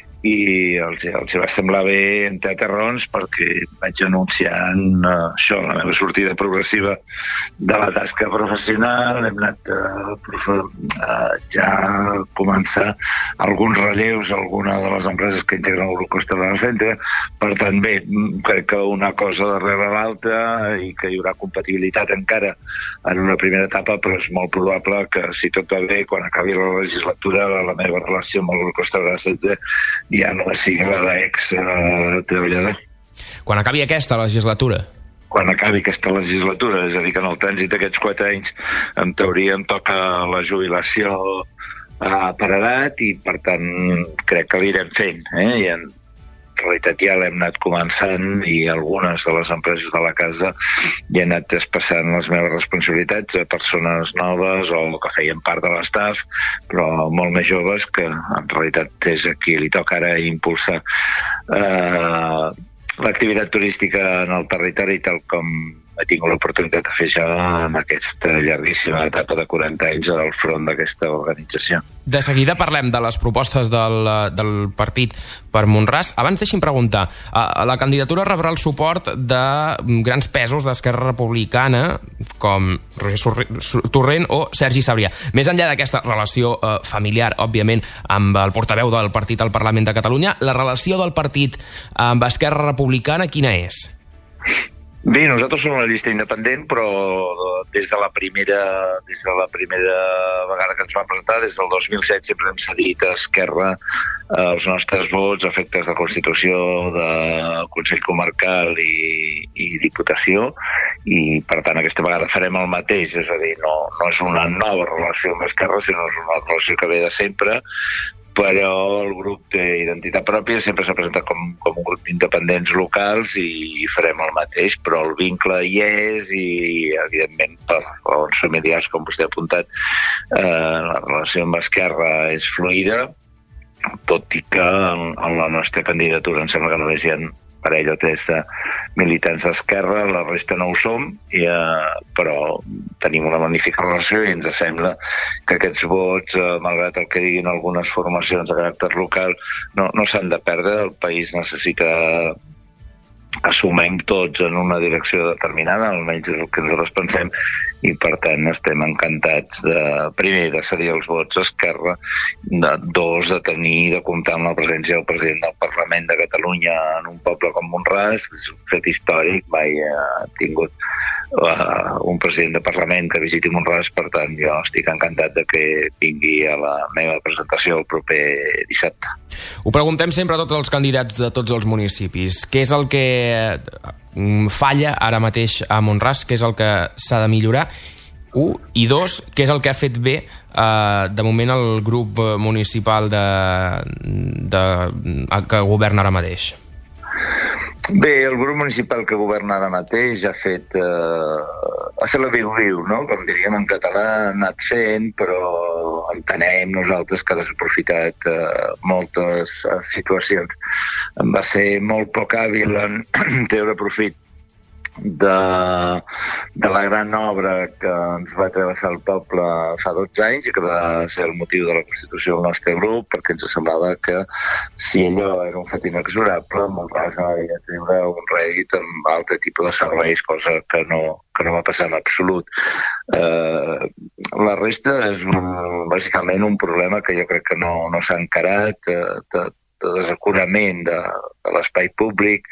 i els, els va semblar bé, entre altres raons, perquè vaig anunciant uh, això, la meva sortida progressiva de la tasca professional. Hem anat uh, profe, uh, ja a començar alguns relleus a alguna de les empreses que integren el grup Costa Brava Centre. Per tant, bé, crec que una cosa darrere l'altra, i que hi haurà compatibilitat encara en una primera etapa, però és molt probable que, si tot va bé, quan acabi la legislatura, la meva relació amb el grup Costa Brava Centre ja no sigui la d'ex-treballador. Quan acabi aquesta legislatura? Quan acabi aquesta legislatura, és a dir, que en el trànsit d'aquests quatre anys, en teoria em toca la jubilació eh, per edat, i per tant crec que l'irem fent. Eh? I en realitat ja l'hem anat començant, i algunes de les empreses de la casa ja han anat traspassant les meves responsabilitats a persones noves o que feien part de l'estaf, però molt més joves, que en realitat és a qui li toca ara impulsar eh, l'activitat turística en el territori, tal com he tingut l'oportunitat de fer jo en aquesta llarguíssima etapa de quaranta anys al front d'aquesta organització. De seguida parlem de les propostes del, del partit per Mont-ras. Abans deixi'm preguntar, la candidatura rebrà el suport de grans pesos d'Esquerra Republicana, com Roger Torrent o Sergi Sabrià. Més enllà d'aquesta relació eh, familiar, òbviament, amb el portaveu del partit al Parlament de Catalunya, la relació del partit amb Esquerra Republicana quina és? Bé, nosaltres som una llista independent, però des de la primera, des de la primera vegada que ens vam presentar, des del dos mil set, sempre hem cedit a Esquerra eh, els nostres vots a efectes de Constitució, de Consell Comarcal i, i Diputació, i per tant aquesta vegada farem el mateix, és a dir, no, no és una nova relació amb Esquerra, sinó és una relació que ve de sempre, però el grup té identitat pròpia, sempre s'ha presentat com, com un grup d'independents locals, i farem el mateix, però el vincle hi és, i evidentment per raons familiars, com vostè ha apuntat, eh, la relació amb Esquerra és fluida, tot i que en, en la nostra candidatura em sembla que només hi ha parell o tres de militants d'Esquerra, la resta no ho som, i, eh, però tenim una magnífica relació, i ens sembla que aquests vots, eh, malgrat el que diguin algunes formacions de caràcter local, no, no s'han de perdre. El país necessita que sumem tots en una direcció determinada, almenys és el que nosaltres pensem, i per tant estem encantats de, primer, de cedir els vots a Esquerra, de, dos, de tenir, de comptar amb la presència del president del Parlament de Catalunya en un poble com Mont-ras, que és un fet històric, mai ha tingut uh, un president de Parlament que visiti Mont-ras, per tant jo estic encantat de que vingui a la meva presentació el proper dissabte. Ho preguntem sempre a tots els candidats de tots els municipis. Què és el que falla ara mateix a Mont-ras? Què és el que s'ha de millorar? Un. I dos, què és el que ha fet bé eh, de moment el grup municipal de, de, que governa ara mateix? Bé, el grup municipal que governa ara mateix ha fet, eh, ha fet la viu-viu, no? Com diríem en català, ha anat fent, però entenem nosaltres que ha desaprofitat eh, moltes eh, situacions. Va ser molt poc hàbil en treure profit de, de la gran obra que ens va travessar el poble fa dotze anys i que va ser el motiu de la constitució del nostre grup, perquè ens semblava que si allò era un fet inexorable, Mont-ras havia de treure un rèdit amb altre tipus de serveis, cosa que no, que no va passar en absolut. Eh, la resta és un, bàsicament un problema que jo crec que no, no s'ha encarat, de, de, de desacorament de, de l'espai públic.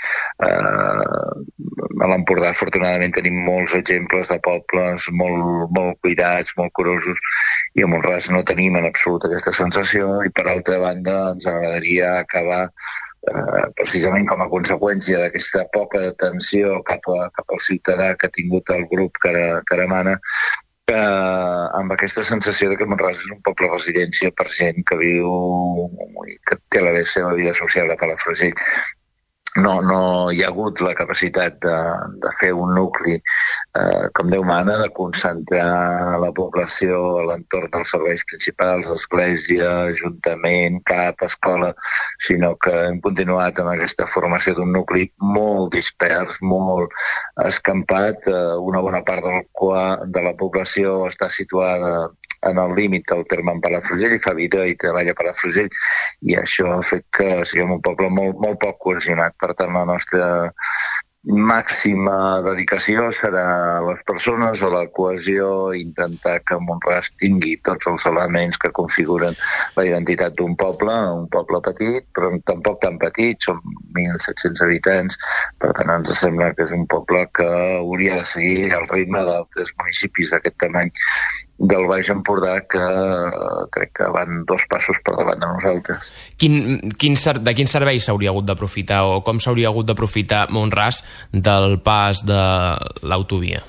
Eh, a l'Empordà, afortunadament, tenim molts exemples de pobles molt, molt cuidats, molt curosos, i a Mont-ras no tenim en absolut aquesta sensació, i per altra banda ens agradaria acabar eh, precisament com a conseqüència d'aquesta poca atenció cap, a, cap al ciutadà que ha tingut el grup que ara, que ara mana, eh, amb aquesta sensació de que Mont-ras és un poble residència per gent que viu i que té la seva vida social a Palafrugell. No, no hi ha hagut la capacitat de, de fer un nucli, eh, com Déu mana, de concentrar la població a l'entorn dels serveis principals, església, ajuntament, cap, escola, sinó que hem continuat amb aquesta formació d'un nucli molt dispers, molt escampat, eh, una bona part del qual, de la població està situada en el límit del terme en Palafrugell, fa vida i treballa a Palafrugell, i això ha fet que siguem un poble molt, molt poc cohesionat. Per tant, la nostra màxima dedicació serà a les persones, a la cohesió, intentar que Mont-ras tingui tots els elements que configuren la identitat d'un poble, un poble petit, però tampoc tan petit, som mil set-cents habitants, per tant ens sembla que és un poble que hauria de seguir el ritme d'altres municipis d'aquest tamany del Baix Empordà, que crec que van dos passos per davant de nosaltres. Quin, quin, de quins serveis s'hauria hagut d'aprofitar o com s'hauria hagut d'aprofitar Mont-ras del pas de l'autovia?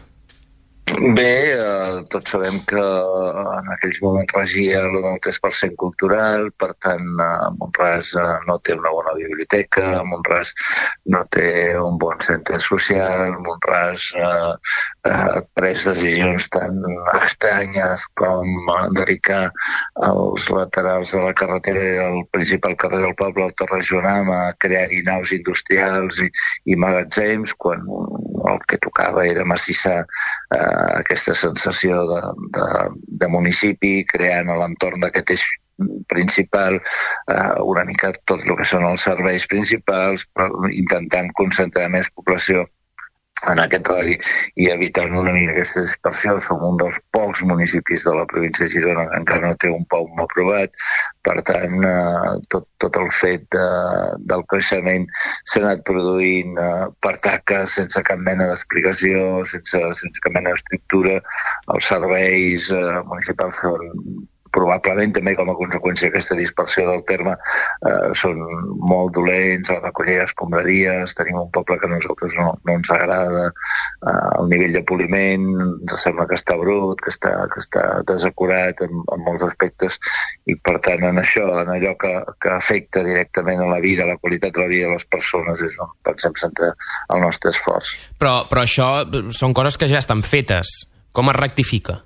Bé, eh, tots sabem que en aquells moments regia el del tres per cent cultural, per tant, eh, Mont-ras eh, no té una bona biblioteca, Mont-ras no té un bon centre social, Mont-ras eh, ha pres decisions tan estranyes com eh, dedicar els laterals de la carretera i el principal carrer del poble, el Torre Jonam, a crear-hi naus industrials i, i magatzems, quan el que tocava era massissar eh, aquesta sensació de, de, de municipi, creant a l'entorn d'aquest eix principal eh, una mica tot el que són els serveis principals, però intentant concentrar més població en aquest radi i evitant una mica aquesta dispersió. Som un dels pocs municipis de la província de Girona que encara no té un P O M aprovat, per tant, eh, tot, tot el fet de, del creixement s'ha anat produint eh, per taques, sense cap mena d'explicació, sense, sense cap mena d'estructura. Els serveis eh, municipals són probablement també com a conseqüència d'aquesta dispersió del terme eh, són molt dolents, a recollir escombraries, tenim un poble que a nosaltres no, no ens agrada, eh, el nivell de poliment ens sembla que està brut, que està, que està desacurat en, en molts aspectes, i per tant en això, en allò que, que afecta directament a la vida, a la qualitat de la vida de les persones, és on pensem centrar el nostre esforç. Però, però això són coses que ja estan fetes. Com es rectifica?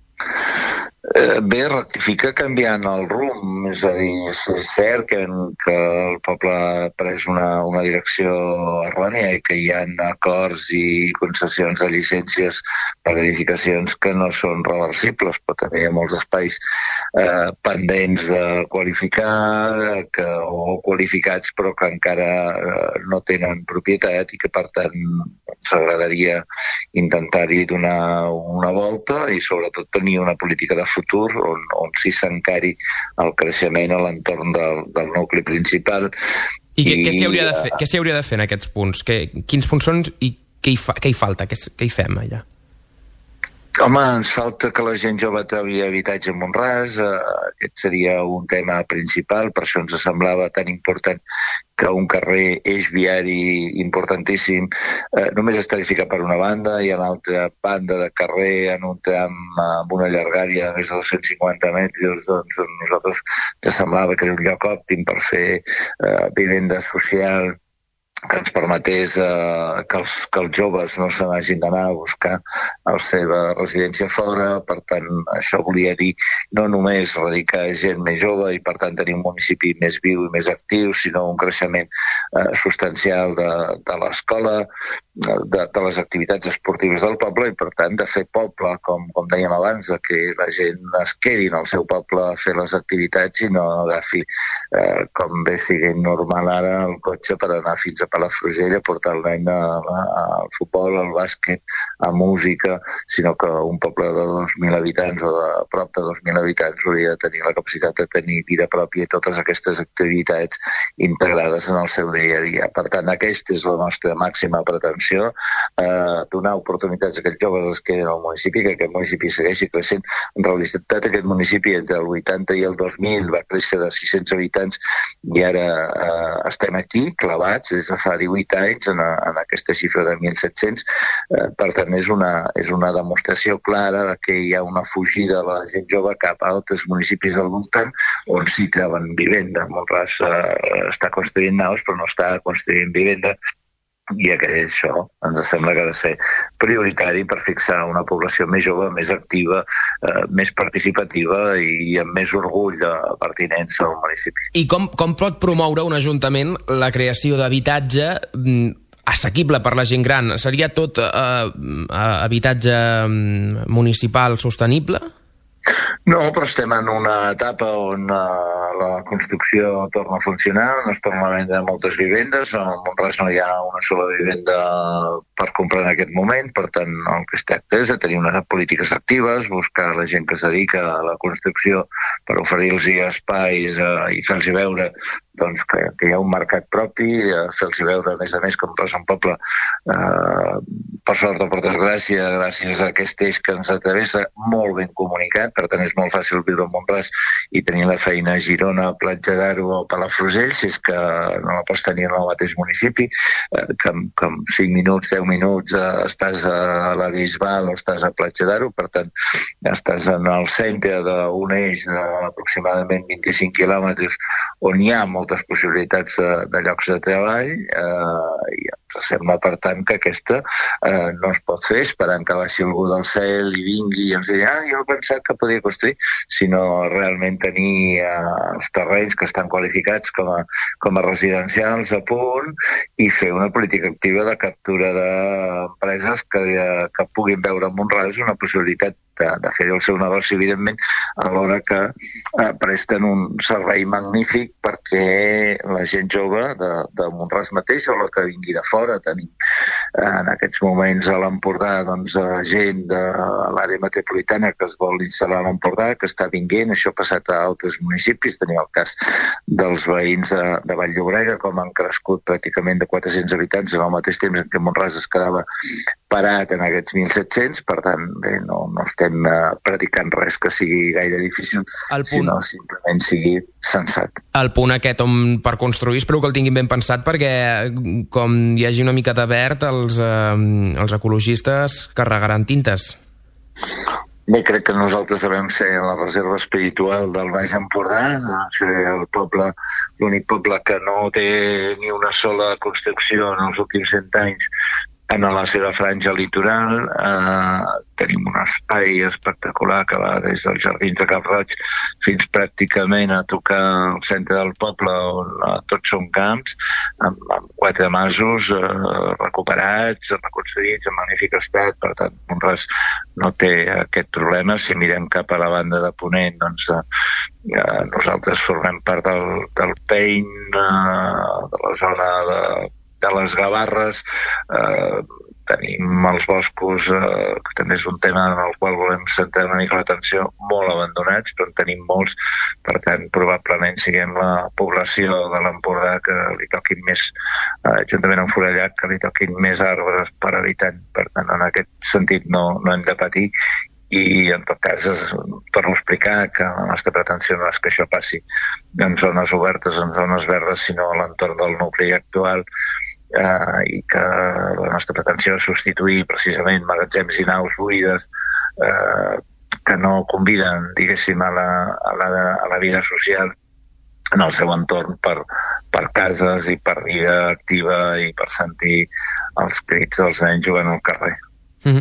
Bé, rectifica canviant el rumb, és a dir, és cert que, que el poble ha pres una, una direcció errònia i que hi ha acords i concessions de llicències per edificacions que no són reversibles, però també hi ha molts espais eh, pendents de qualificar que, o qualificats però que encara eh, no tenen propietat i que per tant ens agradaria intentar-hi donar una volta i sobretot tenir una política de futur on, on sí s'encari el creixement a l'entorn del, del nucli principal. I, I què s'hi hauria de fer, què s'hi hauria de fer en aquests punts? Que, quins punts són i què hi, fa, què hi falta? Què, què hi fem allà? Home, ens falta que la gent jove trobi habitatge a Mont-ras, eh, aquest seria un tema principal, per això ens semblava tan important que un carrer eix viari importantíssim eh, només està edificat per una banda i a l'altra banda de carrer en un tram amb una llargària de més de dos-cents cinquanta metres, doncs a nosaltres ens semblava que era un lloc òptim per fer eh, vivenda social que ens permetés eh, que, els, que els joves no se n'hagin d'anar a buscar la seva residència fora. Per tant, això volia dir no només radicar gent més jove i per tant tenir un municipi més viu i més actiu, sinó un creixement eh, substancial de, de l'escola, de, de les activitats esportives del poble i per tant de fer poble, com, com dèiem abans, de que la gent es quedi en el seu poble a fer les activitats i no agafi, eh, com bé sigui normal ara, el cotxe per anar fins a Palafrugell a portar el nen al futbol, al bàsquet, a música, sinó que un poble de dos mil habitants o de prop de dos mil habitants hauria de tenir la capacitat de tenir vida pròpia i totes aquestes activitats integrades en el seu dia a dia. Per tant, aquesta és la nostra màxima pretensió, eh, donar oportunitats a aquests joves que queden al municipi, que aquest municipi segueixi creixent. En realitat, aquest municipi entre el vuitanta i el dos mil va créixer de sis-cents habitants i ara eh, estem aquí, clavats, des de fa divuit anys en, a, en aquesta xifra de mil set-cents. Eh, per tant, és una, és una demostració clara de que hi ha una fugida de la gent jove cap a altres municipis del voltant on s'hi troben vivenda. Mont-ras eh, està construint naus però no està construint vivenda i això ens sembla que ha de ser prioritari per fixar una població més jove, més activa, eh, més participativa i amb més orgull de pertinença al municipi. I com, com pot promoure un ajuntament la creació d'habitatge assequible per la gent gran? Seria tot eh, habitatge municipal sostenible? No, però estem en una etapa on uh, la construcció torna a funcionar, no es torna a vendre moltes vivendes, a Mont-ras no hi ha una sola vivenda per comprar en aquest moment, per tant el que es tracta és de tenir unes polítiques actives, buscar la gent que es dedica a la construcció per oferir-los espais uh, i fer-los veure doncs, que, que hi ha un mercat propi, uh, fer-los veure, a més a més, com és un poble, uh, per sort o per desgràcia, gràcies a aquest eix que ens atravessa, molt ben comunicat, per tant és molt fàcil viure a Mont-ras i tenir la feina a Girona, Platja d'Aro o Palafrugell, si és que no la pots tenir en el mateix municipi, eh, que, que en cinc minuts, deu minuts eh, estàs a la Bisbal o estàs a Platja d'Aro, per tant estàs en el centre d'un eix d'aproximadament vint-i-cinc quilòmetres on hi ha moltes possibilitats de, de llocs de treball eh, i ens sembla per tant que aquesta eh, no es pot fer esperant que baixi algú del cel i vingui i ens digui, ah, jo he pensat que podia construir, sinó realment tenir eh, els terrenys que estan qualificats com a, com a residencials a punt i fer una política activa de captura d'empreses que, que puguin veure en Mont-ras una possibilitat de, de fer el seu negoci, evidentment, alhora que eh, presten un servei magnífic perquè la gent jove de, de Mont-ras mateix o la que vingui de fora. Tenim eh, en aquests moments a l'Empordà doncs, gent de l'àrea metropolitana que es vol instal·lar a l'Empordà, que està vinguent, això ha passat a altres municipis, tenim el cas dels veïns de, de Vall-llobrega, com han crescut pràcticament de quatre-cents habitants en el mateix temps en què Mont-ras es quedava parat en aquests mil set-cents, per tant, bé, no, no estem uh, predicant res que sigui gaire difícil, punt, sinó simplement sigui sensat. El punt aquest on per construir espero que el tinguin ben pensat perquè com hi hagi una mica de verd els, eh, els ecologistes carregaran tintes. Bé, crec que nosaltres devem ser la reserva espiritual del Baix Empordà, ser el poble, l'únic poble que no té ni una sola construcció en els últims cent anys en la seva franja litoral. Eh, tenim un espai espectacular que va des dels jardins de Cap Roig fins pràcticament a tocar el centre del poble on eh, tots són camps, amb, amb quatre masos eh, recuperats, reconstruïts en magnífic estat. Per tant, Mont-ras no té aquest problema. Si mirem cap a la banda de Ponent, doncs eh, eh, nosaltres formem part del, del Pein, eh, de la zona de de les Gavarres, eh, tenim els boscos, eh, que també és un tema en el qual volem centrar una mica l'atenció, molt abandonats, però en tenim molts, per tant, probablement siguem la població de l'Empordà que li toquin més, eh, juntament amb Forellat, que li toquin més arbres per habitant. Per tant, en aquest sentit no, no hem de patir i en tot cas es, torno a explicar que la nostra pretensió no és que això passi en zones obertes, en zones verdes, sinó a l'entorn del nucli actual, eh, i que la nostra pretensió és substituir precisament magatzems i naus buides eh, que no conviden, diguéssim, a la, a la, a la vida social en el seu entorn per, per cases i per vida activa i per sentir els crits dels nens jugant al carrer. Mm-hmm.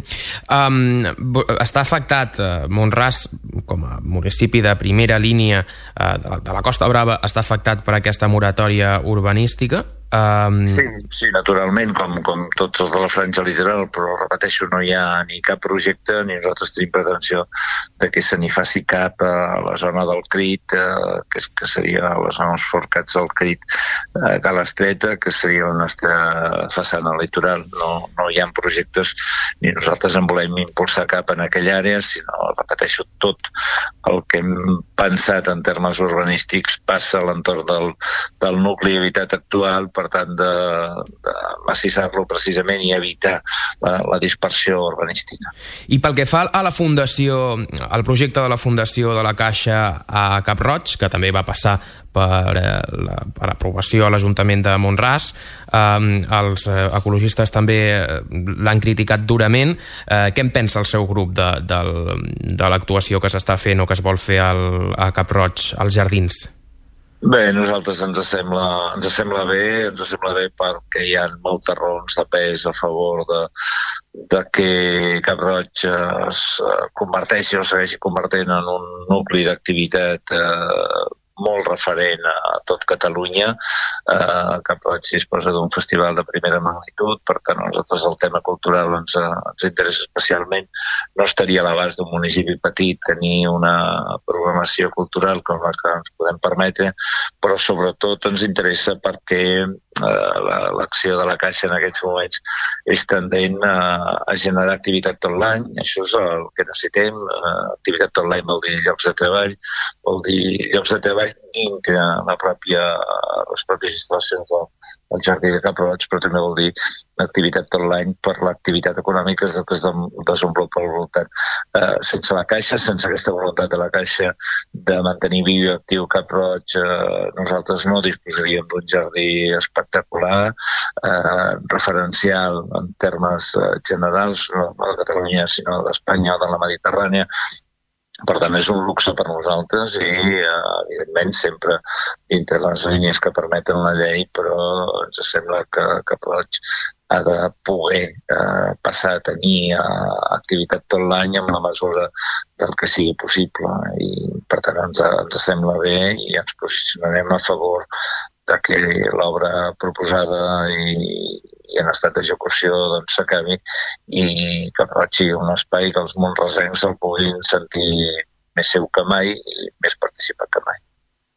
Um, està afectat uh, Mont-ras com a municipi de primera línia uh, de, la, de la Costa Brava, està afectat per aquesta moratòria urbanística? Um... Sí, sí, naturalment, com, com tots els de la franja litoral, però repeteixo, no hi ha ni cap projecte ni nosaltres tenim pretensió de que se n'hi faci cap a la zona del Crit, eh, que, és, que seria la zona dels forcats del Crit, eh, a l'Estreta, que seria la nostra façana litoral. No, no hi ha projectes ni nosaltres en volem impulsar cap en aquella àrea, sinó, repeteixo, tot el que hem pensat en termes urbanístics passa a l'entorn del, del nucli habitat actual, per tant, de, de massissar-lo precisament i evitar la, la dispersió urbanística. I pel que fa a la fundació, al projecte de la Fundació de la Caixa a Cap-roig, que també va passar per, eh, la, per aprovació a l'Ajuntament de Mont-ras, eh, els ecologistes també l'han criticat durament. Eh, què en pensa el seu grup de, de, de l'actuació que s'està fent o que es vol fer al, a Cap-roig, als jardins? Bé, a nosaltres ens sembla, ens sembla bé, ens sembla bé perquè hi ha moltes raons de pes a favor de, de que Cap-roig es converteixi o segueixi convertint en un nucli d'activitat eh, molt referent a tot Catalunya. Eh, Cap-roig disposa d'un festival de primera magnitud, per tant, a nosaltres el tema cultural ens, ens interessa especialment. No estaria a l'abast d'un municipi petit tenir una programació cultural com la que ens podem permetre, però sobretot ens interessa perquè eh, l'acció de la Caixa en aquests moments és tendent a, a generar activitat tot l'any. Això és el que necessitem. Eh, activitat tot l'any vol dir llocs de treball, vol dir llocs de treball dintre la pròpia, les pròpies instal·lacions del, del Jardí de Cap-roig, però també vol dir activitat tot l'any per l'activitat econòmica que es desenvolupa al voltant. Eh, sense la Caixa, sense aquesta voluntat de la Caixa de mantenir viu i actiu Cap-roig, eh, nosaltres no disposaríem d'un jardí espectacular, eh, referencial en termes eh, generals, no de Catalunya, sinó d'Espanya o de la Mediterrània. Per tant, és un luxe per nosaltres i, eh, evidentment, sempre dintre les línies que permeten la llei, però ens sembla que Cap-roig ha de poder eh, passar a tenir eh, activitat tot l'any en la mesura del que sigui possible. I, per tant, ens, ens sembla bé i ens posicionarem a favor de que l'obra proposada i i en estat d'execució doncs, s'acabi i Cap-roig sigui un espai que els montresencs el puguin sentir més seu que mai i més participat que mai.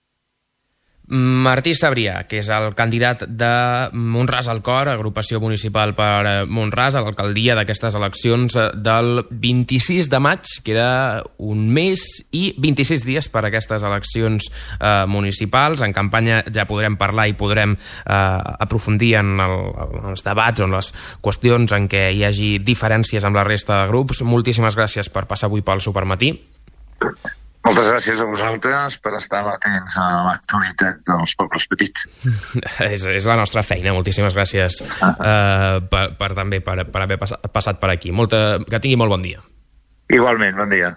Martí Sabrià, que és el candidat de Mont-ras al Cor, agrupació municipal per Mont-ras, a l'alcaldia d'aquestes eleccions del vint-i-sis de maig. Queda un mes i vint-i-sis dies per a aquestes eleccions eh, municipals. En campanya ja podrem parlar i podrem eh, aprofundir en, el, en els debats o en les qüestions en què hi hagi diferències amb la resta de grups. Moltíssimes gràcies per passar avui pel Supermatí. Moltes gràcies a vosaltres per estar atents a l'actualitat dels pobles petits. és, és la nostra feina. Moltíssimes gràcies uh, per, per també per, per haver passat, passat per aquí. Molta, que tingui molt bon dia. Igualment, bon dia.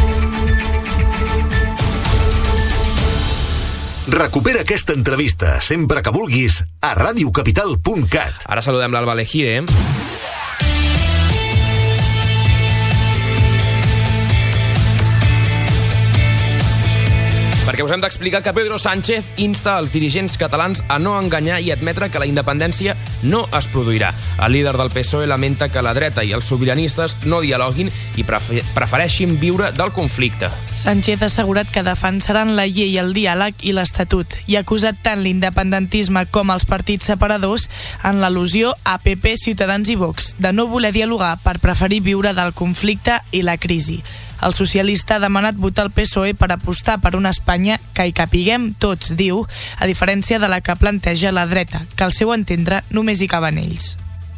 Recupera aquesta entrevista sempre que vulguis a radiocapital punt cat. Ara saludem l'Alba Lejide. Perquè us hem d'explicar que Pedro Sánchez insta els dirigents catalans a no enganyar i admetre que la independència no es produirà. El líder del P S O E lamenta que la dreta i els sobiranistes no dialoguin i prefereixin viure del conflicte. Sánchez ha assegurat que defensaran la llei, el diàleg i l'Estatut i ha acusat tant l'independentisme com els partits separadors en l'al·lusió a P P, Ciutadans i Vox de no voler dialogar per preferir viure del conflicte i la crisi. El socialista ha demanat votar el P S O E per apostar per una Espanya que hi capiguem tots, diu, a diferència de la que planteja la dreta, que al seu entendre només hi caben ells.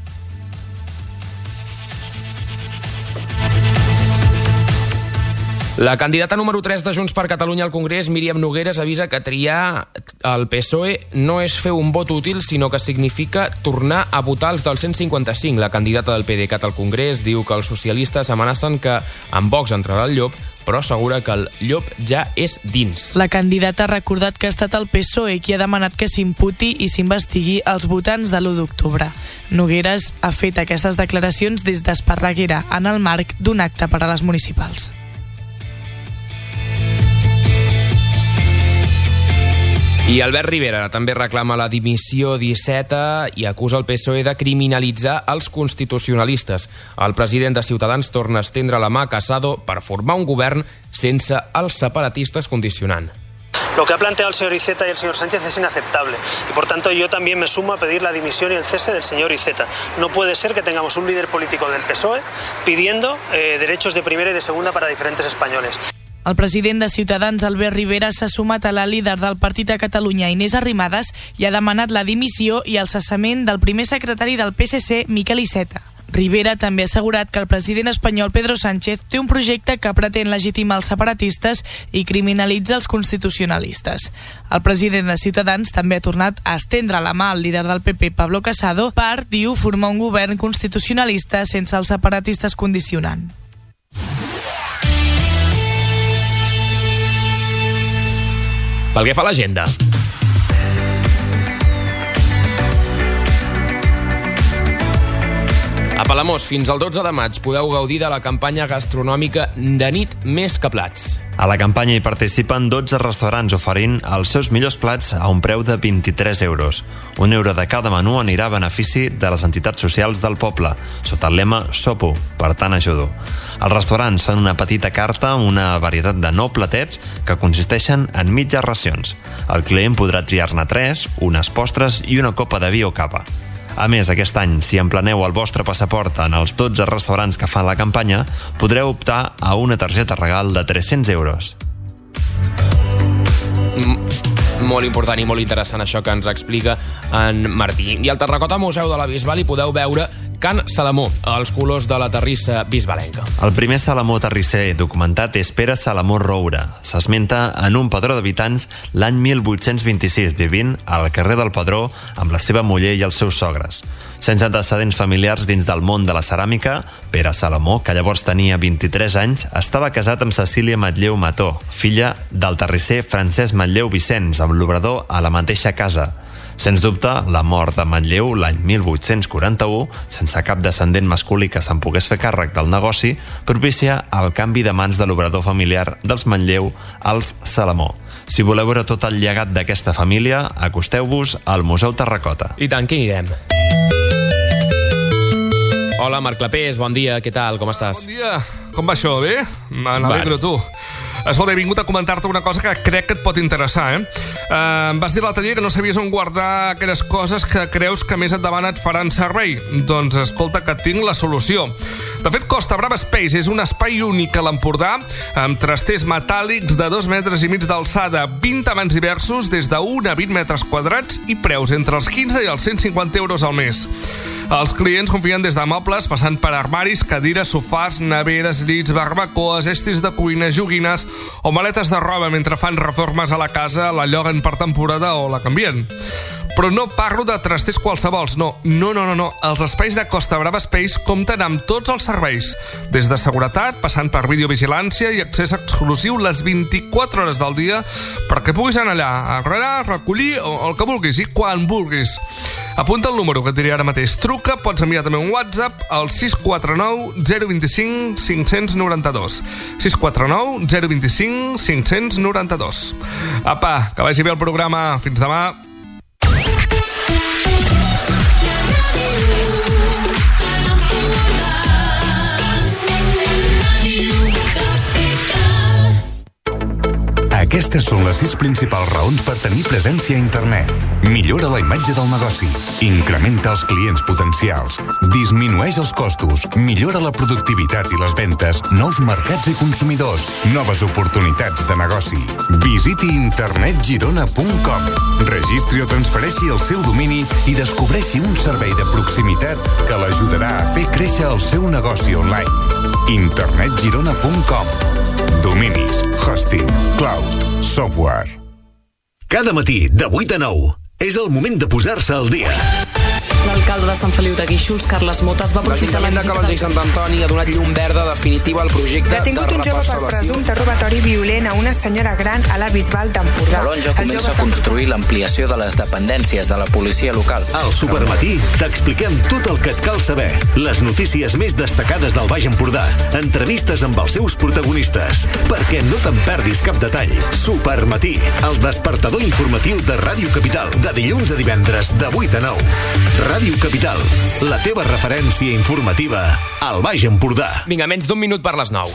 La candidata número tres de Junts per Catalunya al Congrés, Míriam Nogueras, avisa que triar el P S O E no és fer un vot útil, sinó que significa tornar a votar els del cent cinquanta-cinc. La candidata del PDeCAT al Congrés diu que els socialistes amenacen que amb Vox entrarà el llop però assegura que el llop ja és dins. La candidata ha recordat que ha estat el P S O E qui ha demanat que s'imputi i s'investigui els votants de l'u d'octubre. Nogueras ha fet aquestes declaracions des d'Esparreguera en el marc d'un acte per a les municipals. I Albert Rivera també reclama la dimissió d'Iceta i acusa el P S O E de criminalitzar els constitucionalistes. El president de Ciutadans torna a estendre la mà a Casado per formar un govern sense els separatistes condicionant. Lo que ha planteado el señor Iceta y el señor Sánchez es inaceptable y por tanto yo también me sumo a pedir la dimisión y el cese del señor Iceta. No puede ser que tengamos un líder político del P S O E pidiendo eh, derechos de primera y de segunda para diferentes españoles. El president de Ciutadans, Albert Rivera, s'ha sumat a la líder del partit a Catalunya, Inés Arrimadas, i ha demanat la dimissió i el cessament del primer secretari del P S C, Miquel Iceta. Rivera també ha assegurat que el president espanyol Pedro Sánchez té un projecte que pretén legitimar els separatistes i criminalitza els constitucionalistes. El president de Ciutadans també ha tornat a estendre la mà al líder del P P, Pablo Casado, per, diu, formar un govern constitucionalista sense els separatistes condicionant. Pel que fa a l'agenda. A Palamós, fins al dotze de maig, podeu gaudir de la campanya gastronòmica de nit més que plats. A la campanya hi participen dotze restaurants oferint els seus millors plats a un preu de vint-i-tres euros. Un euro de cada menú anirà a benefici de les entitats socials del poble, sota el lema Sopo, per tant ajudo. Els restaurants fan una petita carta amb una varietat de nou platets que consisteixen en mitges racions. El client podrà triar-ne tres, unes postres i una copa de vi o cava. A més, aquest any, si empleneu el vostre passaport en els dotze restaurants que fan la campanya, podreu optar a una targeta regal de tres-cents euros. Mm, molt important i molt interessant això que ens explica en Martí. I al Terracota Museu de la Bisbal hi podeu veure Can Salamó, els colors de la terrissa bisbalenca. El primer Salamó terrisser documentat és Pere Salamó Roura. S'esmenta en un padró d'habitants l'any mil vuit-cents vint-i-sis, vivint al carrer del Padró amb la seva muller i els seus sogres. Sense antecedents familiars dins del món de la ceràmica, Pere Salamó, que llavors tenia vint-i-tres anys, estava casat amb Cecília Matlleu Mató, filla del terrisser Francesc Matlleu Vicenç, amb l'obrador a la mateixa casa. Sens dubte, la mort de Matlleu l'any mil vuit-cents quaranta-u, sense cap descendent masculí que se'n pogués fer càrrec del negoci, propicia el canvi de mans de l'obrador familiar dels Matlleu als Salamó. Si voleu veure tot el llegat d'aquesta família, acosteu-vos al Museu Terracota. I tant, que anirem. Hola, Marc Clapés, bon dia, què tal, com estàs? Bon dia, com va això, bé? Me n'alegro, tu. Escolta, he vingut a comentar-te una cosa que crec que et pot interessar, eh? Uh, em vas dir l'altre dia que no sabies on guardar aquelles coses que creus que més endavant et faran servei. Doncs escolta que tinc la solució. De fet, Costa Brava Space és un espai únic a l'Empordà amb trasters metàl·lics de dos metres i mig d'alçada, vint tamants diversos des d'un a vint metres quadrats i preus entre els quinze i els cent cinquanta euros al mes. Els clients confien des de mobles, passant per armaris, cadires, sofàs, neveres, llits, barbacoes, estris de cuina, joguines o maletes de roba mentre fan reformes a la casa, la lloguen per temporada o la canvien. Però no parlo de trasters qualsevols, no, no, no, no, no. Els espais de Costa Brava Space compten amb tots els serveis, des de seguretat, passant per videovigilància i accés exclusiu les vint-i-quatre hores del dia perquè puguis anar allà, a arreglar, recollir o el que vulguis i quan vulguis. Apunta el número que et diré ara mateix. Truca, pots enviar també un WhatsApp al sis quatre nou zero dos cinc cinc nou dos. sis quatre nou zero dos cinc cinc nou dos. Apa, que vagi bé el programa. Fins demà. Aquestes són les sis principals raons per tenir presència a internet. Millora la imatge del negoci, incrementa els clients potencials, disminueix els costos, millora la productivitat i les ventes, nous mercats i consumidors, noves oportunitats de negoci. Visiti internet girona punt com, registri o transfereixi el seu domini i descobreixi un servei de proximitat que l'ajudarà a fer créixer el seu negoci online. internet girona punt com. Dominis, hosting, cloud, software. Cada matí, de vuit a nou, és el moment de posar-se al dia. L'alcalde de Sant Feliu de Guíxols, Carles Motes, va aprofitar la L'Ajuntament de visita Calonge i Sant Antoni ha donat llum verda definitiva al projecte de Detingut un jove per presumpte robatori violent a una senyora gran a la Bisbal d'Empordà. Calonge comença a construir l'ampliació de les dependències de la policia local. Al Supermatí t'expliquem tot el que et cal saber. Les notícies més destacades del Baix Empordà. Entrevistes amb els seus protagonistes. Perquè no te'n perdis cap detall. Supermatí, el despertador informatiu de Ràdio Capital. De dilluns a divendres, de vuit a nou. Ràdio Capital, la teva referència informativa al Baix Empordà. Vinga, menys d'un minut per les nou.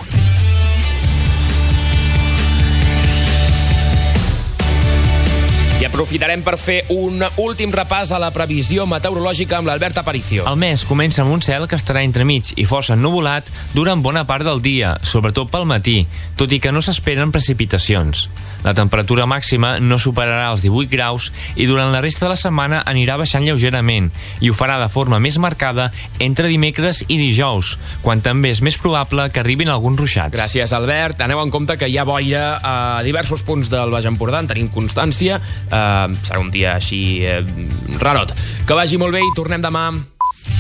I aprofitarem per fer un últim repàs a la previsió meteorològica amb l'Albert Aparicio. El mes comença amb un cel que estarà entremig i força ennuvolat durant bona part del dia, sobretot pel matí, tot i que no s'esperen precipitacions. La temperatura màxima no superarà els divuit graus i durant la resta de la setmana anirà baixant lleugerament i ho farà de forma més marcada entre dimecres i dijous, quan també és més probable que arribin alguns ruixats. Gràcies, Albert. Aneu en compte que hi ha boira a diversos punts del Baix Empordà, en tenim constància. Uh, serà un dia així uh, rarot. Que vagi molt bé i tornem demà.